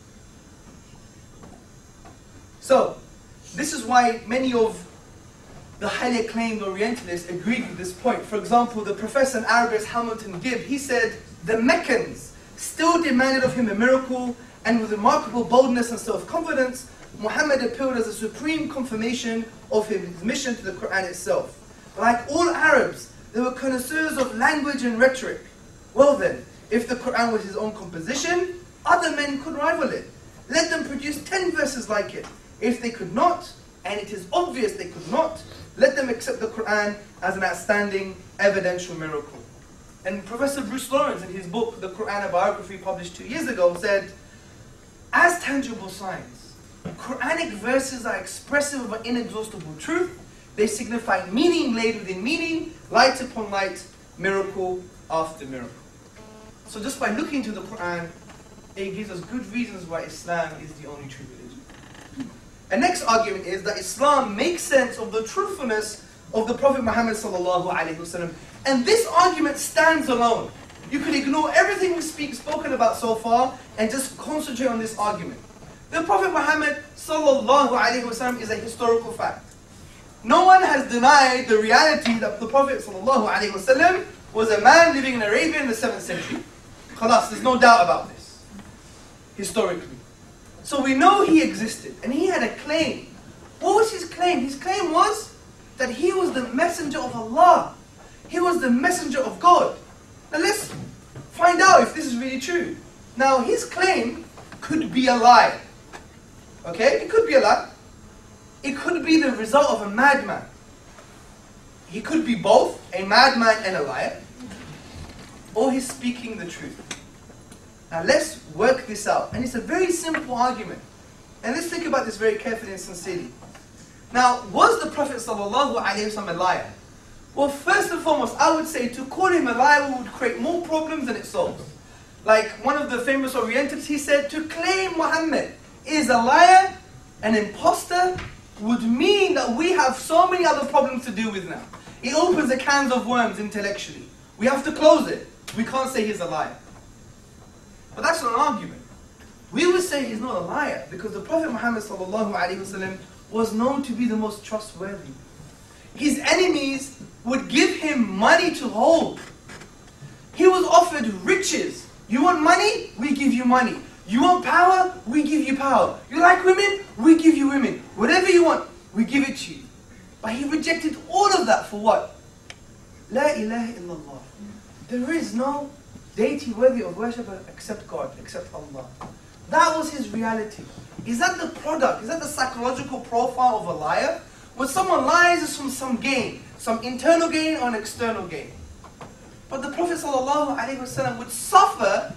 So, this is why many of the highly acclaimed Orientalists agreed with this point. For example, the professor and Arabist Hamilton Gibb, he said, the Meccans still demanded of him a miracle, and with remarkable boldness and self-confidence, Muhammad appealed as a supreme confirmation of his mission to the Quran itself. Like all Arabs, they were connoisseurs of language and rhetoric. Well then, if the Quran was his own composition, other men could rival it. Let them produce 10 verses like it. If they could not, and it is obvious they could not, let them accept the Quran as an outstanding evidential miracle. And Professor Bruce Lawrence, in his book, The Quran, a Biography, published 2 years ago, said, as tangible signs, Quranic verses are expressive of an inexhaustible truth. They signify meaning laid within meaning, light upon light, miracle after miracle. So just by looking to the Quran, it gives us good reasons why Islam is the only true religion. And next argument is that Islam makes sense of the truthfulness of the Prophet Muhammad sallallahu alaihi wasallam. And this argument stands alone. You could ignore everything we've spoken about so far and just concentrate on this argument. The Prophet Muhammad sallallahu alaihi wasallam is a historical fact. No one has denied the reality that the Prophet sallallahu alaihi wasallam was a man living in Arabia in the 7th century. Khalas, there's no doubt about this. Historically. So we know he existed, and he had a claim. What was his claim? His claim was that he was the messenger of Allah. He was the messenger of God. Now let's find out if this is really true. Now his claim could be a lie. Okay, it could be a lie. It could be the result of a madman. He could be both a madman and a liar, or he's speaking the truth. Now let's work this out. And it's a very simple argument. And let's think about this very carefully and sincerely. Now, was the Prophet ﷺ a liar? Well, first and foremost, I would say to call him a liar would create more problems than it solves. Like one of the famous Orientalists, he said, to claim Muhammad is a liar, an imposter, would mean that we have so many other problems to deal with now. It opens a can of worms intellectually. We have to close it. We can't say he's a liar. But that's not an argument. We would say he's not a liar because the Prophet Muhammad ﷺ was known to be the most trustworthy. His enemies would give him money to hold. He was offered riches. You want money? We give you money. You want power? We give you power. You like women? We give you women. Whatever you want, we give it to you. But he rejected all of that for what? La ilaha illallah. There is no deity worthy of worship except God, except Allah. That was his reality. Is that the product? Is that the psychological profile of a liar? When someone lies, it's from some gain, some internal gain or an external gain. But the Prophet ﷺ would suffer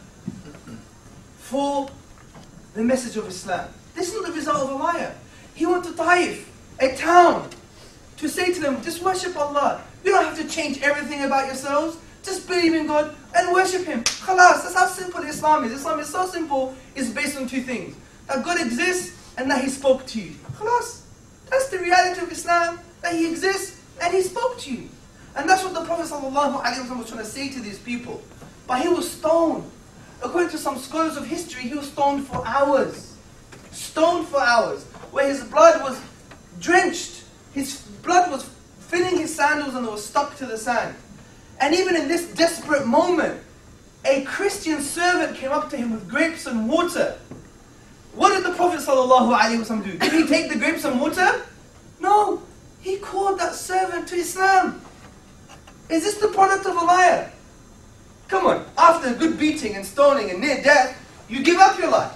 for the message of Islam. This is not the result of a liar. He went to Taif, a town, to say to them, just worship Allah. You don't have to change everything about yourselves. Just believe in God and worship Him. Khalas, that's how simple Islam is. Islam is so simple, it's based on 2 things. That God exists and that He spoke to you. Khalas. That's the reality of Islam, that He exists and He spoke to you. And that's what the Prophet ﷺ was trying to say to these people. But he was stoned. According to some scholars of history, he was stoned for hours. Stoned for hours. Where his blood was drenched. His blood was filling his sandals and it was stuck to the sand. And even in this desperate moment, a Christian servant came up to him with grapes and water. What did the Prophet ﷺ do? Did he take the grapes and water? No. He called that servant to Islam. Is this the product of a liar? Come on, after a good beating and stoning and near death, you give up your life.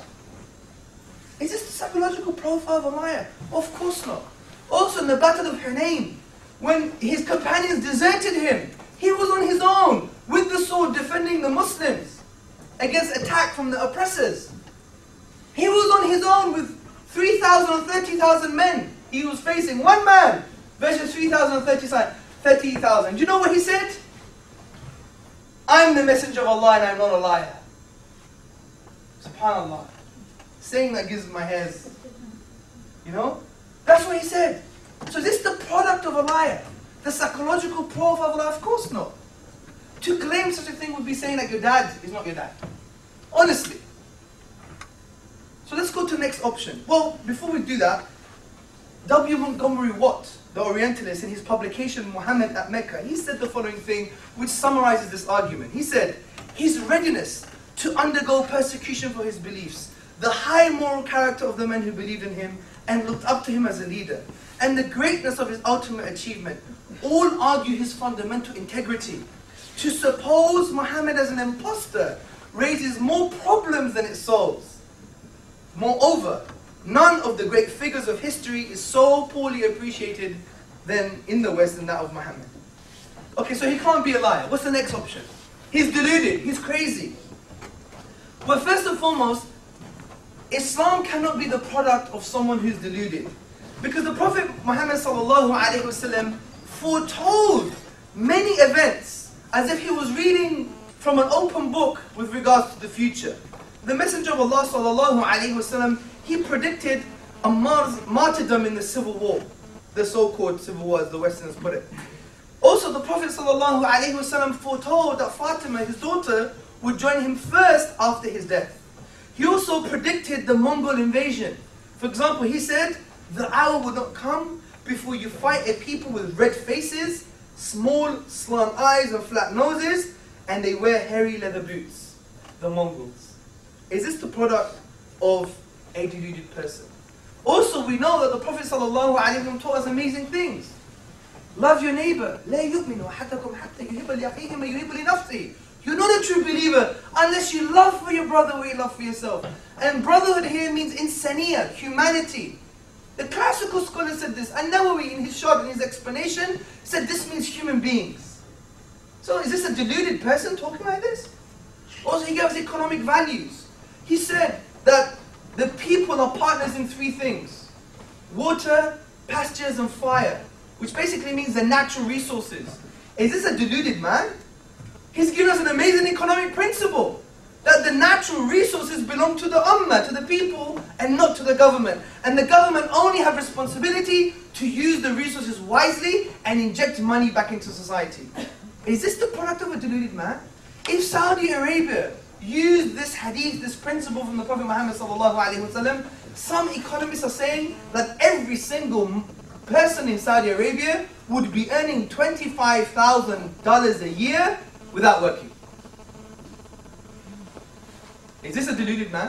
Is this the psychological profile of a liar? Of course not. Also in the Battle of Hunayn, when his companions deserted him, he was on his own with the sword defending the Muslims against attack from the oppressors. He was on his own with 3,000 or 30,000 men. He was facing one man versus 3,000 or 30,000. Do you know what he said? I'm the messenger of Allah and I'm not a liar. SubhanAllah. Saying that gives my hairs. You know? That's what he said. So is this the product of a liar? The psychological profile of a liar? Of course not. To claim such a thing would be saying that your dad is not your dad. Honestly. So let's go to the next option. Well, before we do that, W. Montgomery Watt, the Orientalist, in his publication Muhammad at Mecca, he said the following thing which summarizes this argument. He said, his readiness to undergo persecution for his beliefs, the high moral character of the men who believed in him and looked up to him as a leader, and the greatness of his ultimate achievement, all argue his fundamental integrity. To suppose Muhammad as an impostor raises more problems than it solves. Moreover, none of the great figures of history is so poorly appreciated than in the West than that of Muhammad. Okay, so he can't be a liar. What's the next option? He's deluded. He's crazy. Well, first and foremost, Islam cannot be the product of someone who's deluded. Because the Prophet Muhammad ﷺ foretold many events as if he was reading from an open book with regards to the future. The Messenger of Allah ﷺ, he predicted a martyrdom in the civil war, the so-called civil war as the Westerners put it. Also the Prophet ﷺ foretold that Fatima, his daughter, would join him first after his death. He also predicted the Mongol invasion. For example, he said, the hour will not come before you fight a people with red faces, small slant eyes and flat noses, and they wear hairy leather boots. The Mongols. Is this the product of a deluded person? Also, we know that the Prophet ﷺ taught us amazing things. Love your neighbor. لا يؤمن أحدكم حتى يحب لأخيه ما يحب لنفسه. You're not a true believer unless you love for your brother what you love for yourself. And brotherhood here means insaniya, humanity. The classical scholar said this. An-Nawawi in his short, in his explanation, said this means human beings. So is this a deluded person talking like this? Also, he gave us economic values. He said that the people are partners in three things: water, pastures, and fire, which basically means the natural resources. Is this a deluded man? He's given us an amazing economic principle, that the natural resources belong to the ummah, to the people, and not to the government. And the government only have responsibility to use the resources wisely and inject money back into society. Is this the product of a deluded man? If Saudi Arabia used this hadith, this principle from the Prophet Muhammad ﷺ, some economists are saying that every single person in Saudi Arabia would be earning $25,000 a year without working. Is this a deluded man?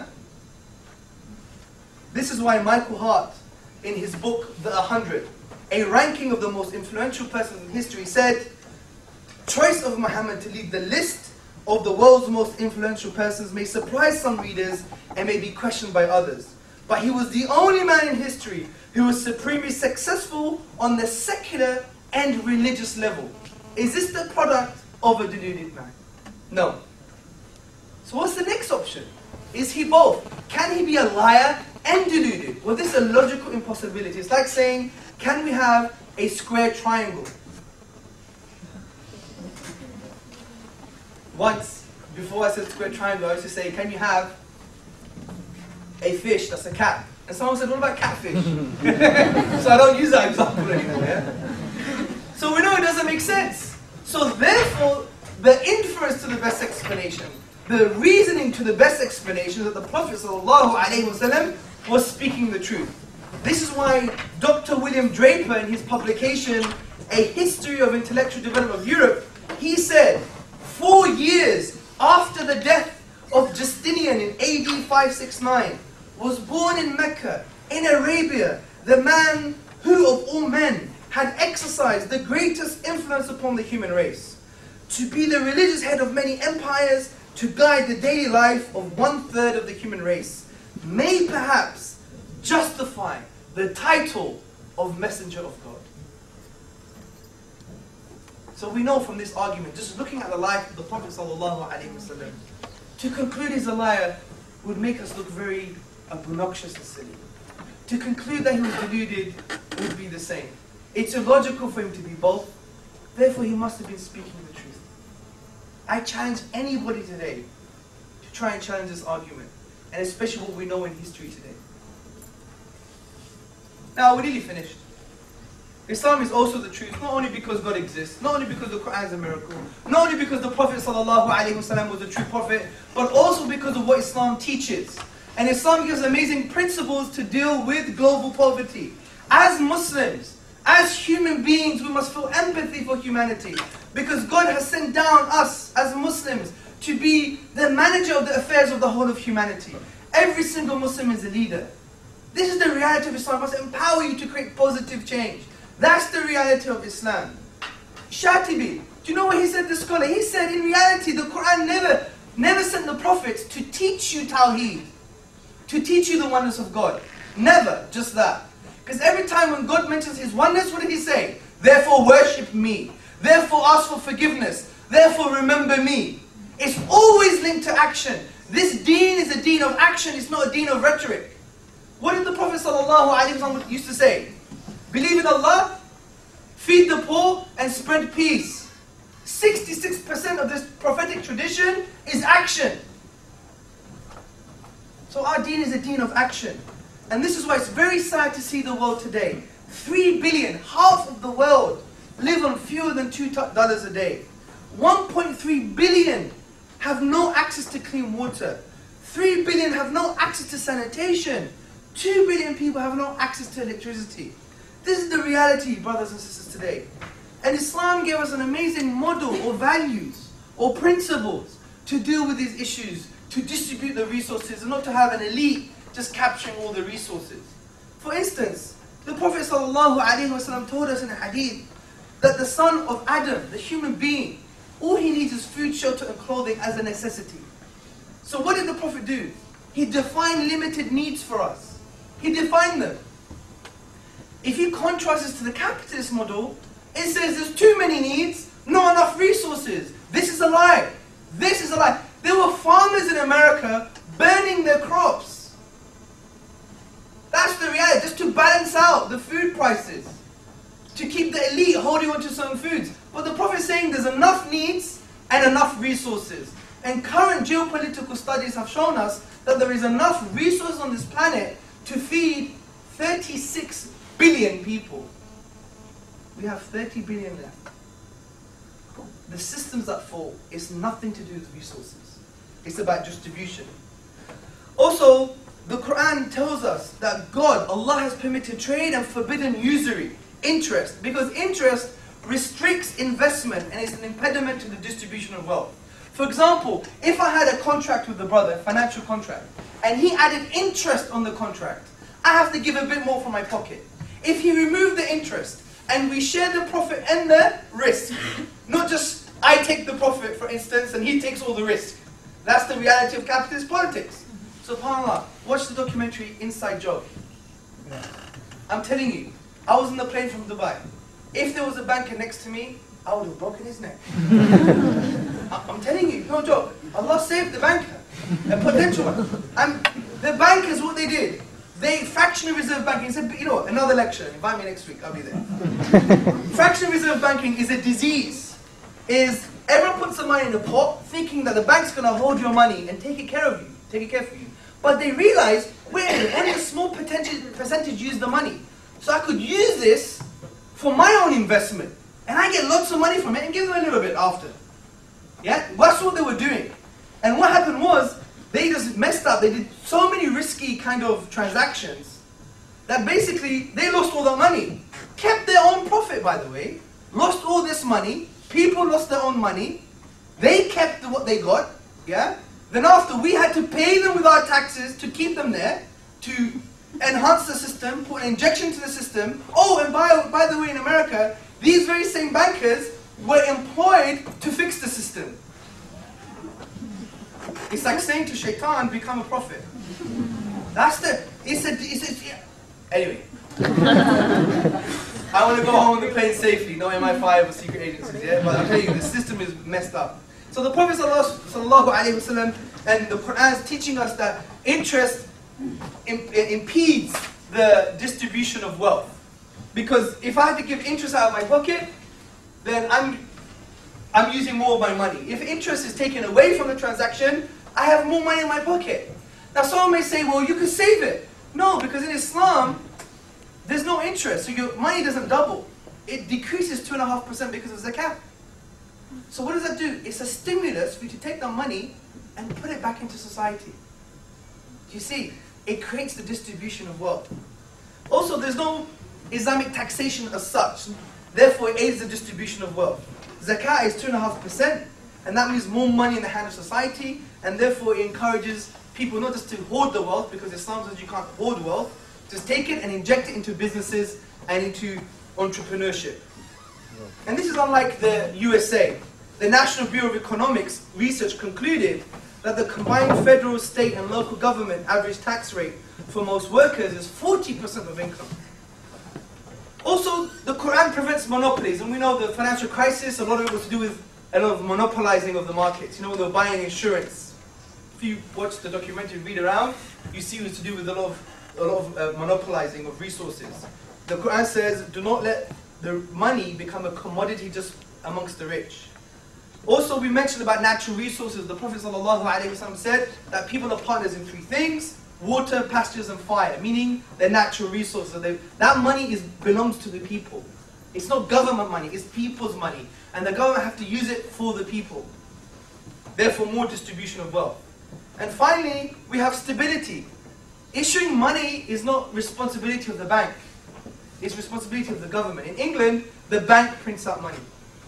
This is why Michael Hart, in his book The 100, a ranking of the most influential persons in history, said, choice of Muhammad to lead the list of the world's most influential persons may surprise some readers and may be questioned by others. But he was the only man in history who was supremely successful on the secular and religious level. Is this the product of a deluded man? No. So what's the next option? Is he both? Can he be a liar and deluded? Well, this is a logical impossibility. It's like saying, can we have a square triangle? Once, before I said square triangle, I used to say, can you have a fish that's a cat? And someone said, what about catfish? So I don't use that example anymore, yeah? So we know it doesn't make sense. So therefore, the inference to the best explanation, the reasoning to the best explanation is that the Prophet ﷺ was speaking the truth. This is why Dr. William Draper, in his publication, A History of Intellectual Development of Europe, he said, 4 years after the death of Justinian in AD 569, was born in Mecca, in Arabia, the man who of all men had exercised the greatest influence upon the human race, to be the religious head of many empires, to guide the daily life of 1/3 of the human race, may perhaps justify the title of Messenger of God. So we know from this argument, just looking at the life of the Prophet ﷺ, to conclude he's a liar would make us look very obnoxious and silly. To conclude that he was deluded would be the same. It's illogical for him to be both. Therefore, he must have been speaking the truth. I challenge anybody today to try and challenge this argument, and especially what we know in history today. Now, we're nearly finished. Islam is also the truth, not only because God exists, not only because the Quran is a miracle, not only because the Prophet ﷺ was a true prophet, but also because of what Islam teaches. And Islam gives amazing principles to deal with global poverty. As Muslims, as human beings, we must feel empathy for humanity, because God has sent down us as Muslims to be the manager of the affairs of the whole of humanity. Every single Muslim is a leader. This is the reality of Islam. It must empower you to create positive change. That's the reality of Islam. Shatibi, do you know what he said, the scholar? He said, in reality, the Quran never sent the prophets to teach you Tawheed, to teach you the oneness of God. Never, just that. Because every time when God mentions His oneness, what did He say? Therefore worship me. Therefore ask for forgiveness. Therefore remember me. It's always linked to action. This deen is a deen of action, it's not a deen of rhetoric. What did the Prophet ﷺ used to say? Believe in Allah, feed the poor, and spread peace. 66% of this prophetic tradition is action. So our deen is a deen of action. And this is why it's very sad to see the world today. 3 billion, half of the world, live on fewer than $2 a day. 1.3 billion have no access to clean water. 3 billion have no access to sanitation. 2 billion people have no access to electricity. This is the reality, brothers and sisters, today. And Islam gave us an amazing model or values or principles to deal with these issues, to distribute the resources and not to have an elite just capturing all the resources. For instance, the Prophet ﷺ told us in a hadith that the son of Adam, the human being, all he needs is food, shelter and clothing as a necessity. So what did the Prophet do? He defined limited needs for us. He defined them. If you contrast this to the capitalist model, it says there's too many needs, not enough resources. This is a lie. This is a lie. There were farmers in America burning their crops. That's the reality, just to balance out the food prices, to keep the elite holding on to certain foods. But the Prophet is saying there's enough needs and enough resources. And current geopolitical studies have shown us that there is enough resources on this planet to feed 36 billion people. We have 30 billion left. The systems that fall is nothing to do with resources. It's about distribution. Also, the Quran tells us that God, Allah has permitted trade and forbidden usury, interest, because interest restricts investment and is an impediment to the distribution of wealth. For example, if I had a contract with a brother, a financial contract, and he added interest on the contract, I have to give a bit more from my pocket. If he removed the interest and we share the profit and the risk, not just I take the profit, for instance, and he takes all the risk. That's the reality of capitalist politics. SubhanAllah, watch the documentary Inside Job. I'm telling you, I was on the plane from Dubai. If there was a banker next to me, I would have broken his neck. I'm telling you, no joke. Allah saved the banker, a potential one. And the bankers, what they did, they fractional reserve banking. Said, you know, another lecture. Invite me next week. I'll be there. Fractional reserve banking is a disease. Is everyone puts the money in a pot, thinking that the bank's going to hold your money and take care of you, take it care for you. But they realize, wait a minute, only a small percentage use the money. So I could use this for my own investment, and I get lots of money from it and give them a little bit after. Yeah, that's what they were doing. And what happened was, they just messed up. They did so many risky kind of transactions that basically they lost all that money. Kept their own profit, by the way. Lost all this money. People lost their own money. They kept what they got. Yeah. Then after, we had to pay them with our taxes to keep them there, to enhance the system, put an injection to the system. Oh, and by the way, in America, these very same bankers were employed to fix the system. It's like saying to Shaitan, become a prophet. That's the, anyway. I want to go home on the plane safely, no MI5 or secret agencies, yeah? But I'll tell you, the system is messed up. So the Prophet ﷺ and the Quran is teaching us that interest impedes the distribution of wealth. Because if I have to give interest out of my pocket, then I'm using more of my money. If interest is taken away from the transaction, I have more money in my pocket. Now someone may say, well, you can save it. No, because in Islam, there's no interest, so your money doesn't double. It decreases 2.5% because of zakat. So what does that do? It's a stimulus for you to take that money and put it back into society. You see, it creates the distribution of wealth. Also, there's no Islamic taxation as such. Therefore, it aids the distribution of wealth. Zakat is 2.5%, and that means more money in the hand of society, and therefore it encourages people not just to hoard the wealth, because Islam says you can't hoard wealth, just take it and inject it into businesses and into entrepreneurship. And this is unlike the USA. The National Bureau of Economics research concluded that the combined federal, state and local government average tax rate for most workers is 40% of income. Also, the Quran prevents monopolies, and we know the financial crisis, a lot of it was to do with a lot of monopolizing of the markets. You know, when they were buying insurance. If you watch the documentary, read around, you see it was to do with a lot of monopolizing of resources. The Quran says, do not let the money become a commodity just amongst the rich. Also, we mentioned about natural resources. The Prophet ﷺ said that people are partners in three things: water, pastures and fire, meaning they're natural resources. That money belongs to the people. It's not government money, it's people's money. And the government have to use it for the people. Therefore, more distribution of wealth. And finally, we have stability. Issuing money is not responsibility of the bank. It's responsibility of the government. In England, the bank prints out money.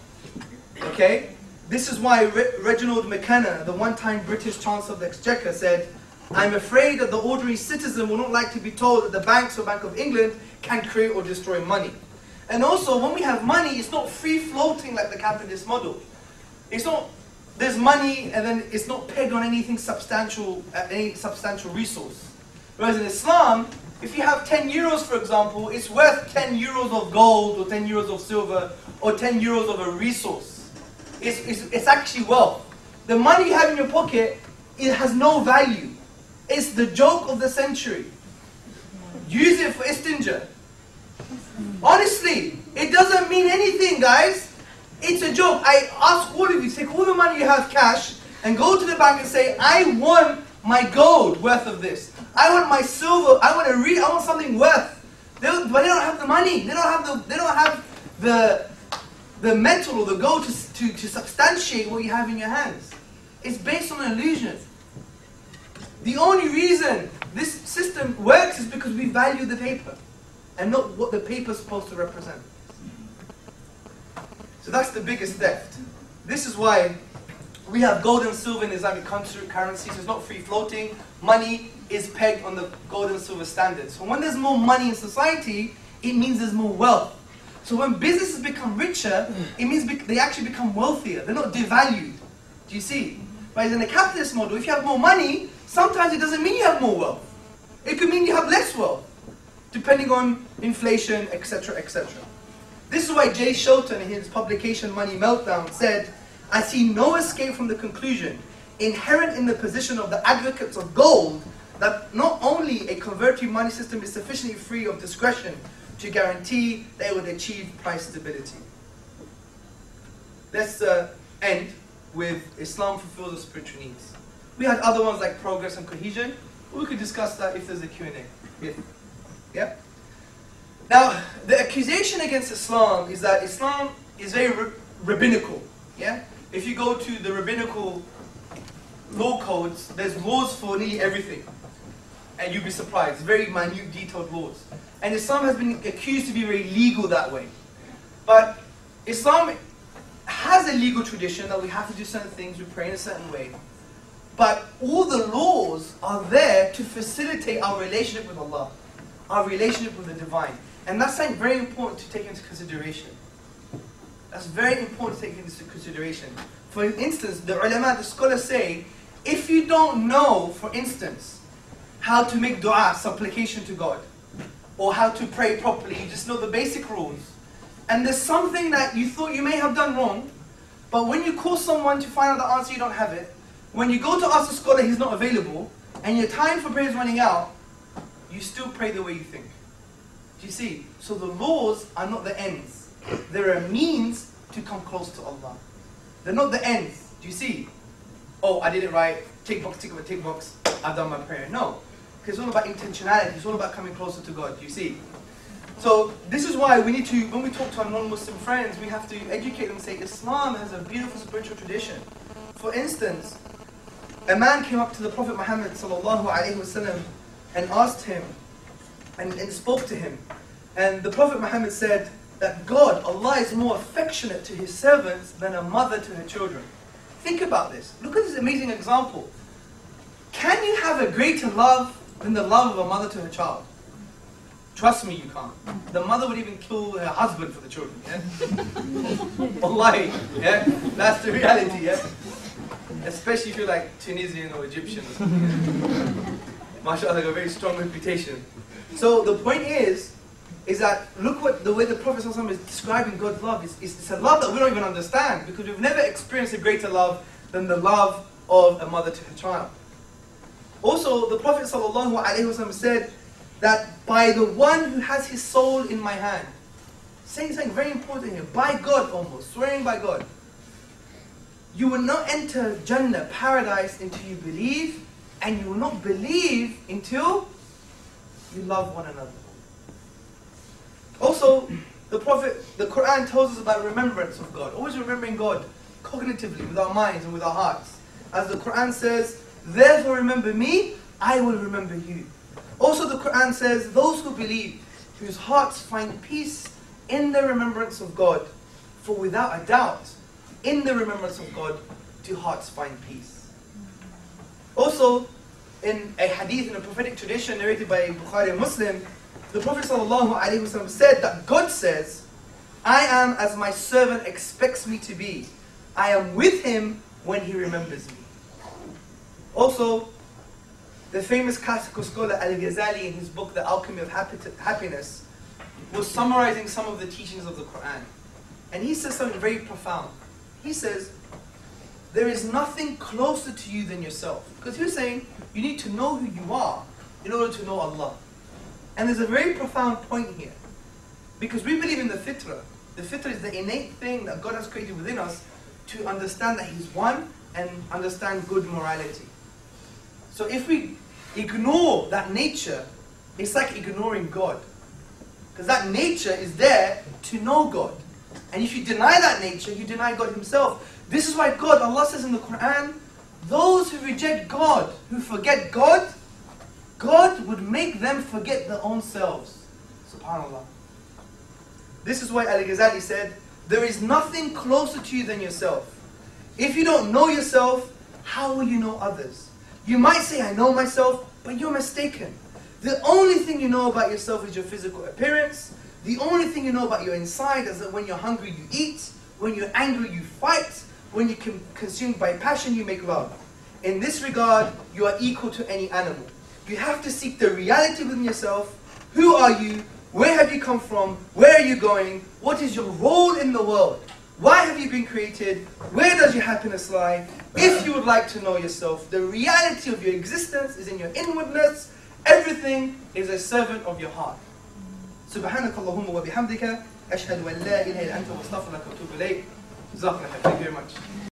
Okay? This is why Reginald McKenna, the one-time British Chancellor of the Exchequer, said, I'm afraid that the ordinary citizen will not like to be told that the banks or Bank of England can create or destroy money. And also, when we have money, it's not free-floating like the capitalist model. It's not, there's money and then it's not pegged on anything substantial, any substantial resource. Whereas in Islam, if you have 10 euros, for example, it's worth 10 euros of gold or 10 euros of silver or 10 euros of a resource. It's actually wealth. The money you have in your pocket, it has no value. It's the joke of the century. Use it for istinja. Honestly, it doesn't mean anything, guys. It's a joke. I ask all of you, take all the money you have cash and go to the bank and say, I want my gold worth of this. I want my silver. I want something worth. But they don't have the money. They don't have the metal or the gold to substantiate what you have in your hands. It's based on an illusion. The only reason this system works is because we value the paper and not what the paper is supposed to represent. So that's the biggest theft. This is why we have gold and silver in Islamic currencies. It's not free floating. Money is pegged on the gold and silver standards. So when there's more money in society, it means there's more wealth. So when businesses become richer, it means they actually become wealthier. They're not devalued. Do you see? Whereas in the capitalist model, if you have more money, sometimes it doesn't mean you have more wealth. It could mean you have less wealth, depending on inflation, etc., etc. This is why Jay Shelton, in his publication Money Meltdown, said, I see no escape from the conclusion, inherent in the position of the advocates of gold, that not only a convertible money system is sufficiently free of discretion to guarantee that it would achieve price stability. Let's end with Islam fulfills the spiritual needs. We had other ones like progress and cohesion. We could discuss that if there's a Q&A. Yeah? Now, the accusation against Islam is that Islam is very rabbinical. Yeah? If you go to the rabbinical law codes, there's laws for nearly everything. And you'd be surprised. Very minute, detailed laws. And Islam has been accused to be very legal that way. But Islam has a legal tradition that we have to do certain things, we pray in a certain way. But all the laws are there to facilitate our relationship with Allah, our relationship with the divine. And that's something very important to take into consideration. That's very important to take into consideration. For instance, the ulama, the scholars say, if you don't know, for instance, how to make dua, supplication to God, or how to pray properly, you just know the basic rules, and there's something that you thought you may have done wrong, but when you call someone to find out the answer, you don't have it. When you go to ask a scholar, he's not available, and your time for prayer is running out, you still pray the way you think. Do you see? So the laws are not the ends. They're a means to come close to Allah. They're not the ends. Do you see? Oh, I did it right. Tick box, tick box, tick box. I've done my prayer. No. Because it's all about intentionality. It's all about coming closer to God. Do you see? So this is why we need to, when we talk to our non-Muslim friends, we have to educate them and say Islam has a beautiful spiritual tradition. For instance, a man came up to the Prophet Muhammad ﷺ and asked him and spoke to him. And the Prophet Muhammad said that God, Allah, is more affectionate to His servants than a mother to her children. Think about this. Look at this amazing example. Can you have a greater love than the love of a mother to her child? Trust me, you can't. The mother would even kill her husband for the children. Yeah? Wallahi, yeah? That's the reality, yeah? Especially if you're like Tunisian or Egyptian or something. Yeah? MashaAllah, they have a very strong reputation. So the point is that look what the way the Prophet ﷺ is describing God's love. It's a love that we don't even understand, because we've never experienced a greater love than the love of a mother to her child. Also, the Prophet ﷺ said that by the one who has his soul in my hand, saying something very important here, by God almost, swearing by God, you will not enter Jannah, paradise, until you believe, and you will not believe until you love one another. Also, the Quran tells us about remembrance of God, always remembering God cognitively, with our minds and with our hearts. As the Quran says, therefore remember me, I will remember you. Also the Quran says, those who believe, whose hearts find peace in the remembrance of God, for without a doubt, in the remembrance of God, do hearts find peace. Also, in a hadith, in a prophetic tradition narrated by Bukhari and Muslim, the Prophet ﷺ said that God says, I am as my servant expects me to be. I am with him when he remembers me. Also, the famous classical scholar Al-Ghazali, in his book The Alchemy of Happiness, was summarizing some of the teachings of the Quran. And he says something very profound. He says, there is nothing closer to you than yourself. Because he was saying, you need to know who you are in order to know Allah. And there's a very profound point here. Because we believe in the fitrah. The fitrah is the innate thing that God has created within us to understand that He's one and understand good morality. So if we ignore that nature, it's like ignoring God. Because that nature is there to know God. And if you deny that nature, you deny God Himself. This is why God, Allah says in the Quran, those who reject God, who forget God, God would make them forget their own selves. SubhanAllah. This is why Al-Ghazali said, there is nothing closer to you than yourself. If you don't know yourself, how will you know others? You might say, I know myself, but you're mistaken. The only thing you know about yourself is your physical appearance. The only thing you know about your inside is that when you're hungry, you eat. When you're angry, you fight. When you're consumed by passion, you make love. In this regard, you are equal to any animal. You have to seek the reality within yourself. Who are you? Where have you come from? Where are you going? What is your role in the world? Why have you been created? Where does your happiness lie? If you would like to know yourself, the reality of your existence is in your inwardness. Everything is a servant of your heart. سبحانك اللهم وبحمدك أشهد أن لا إله إلا أنت وأستغفرك وأتوب إليك. Thank you very much.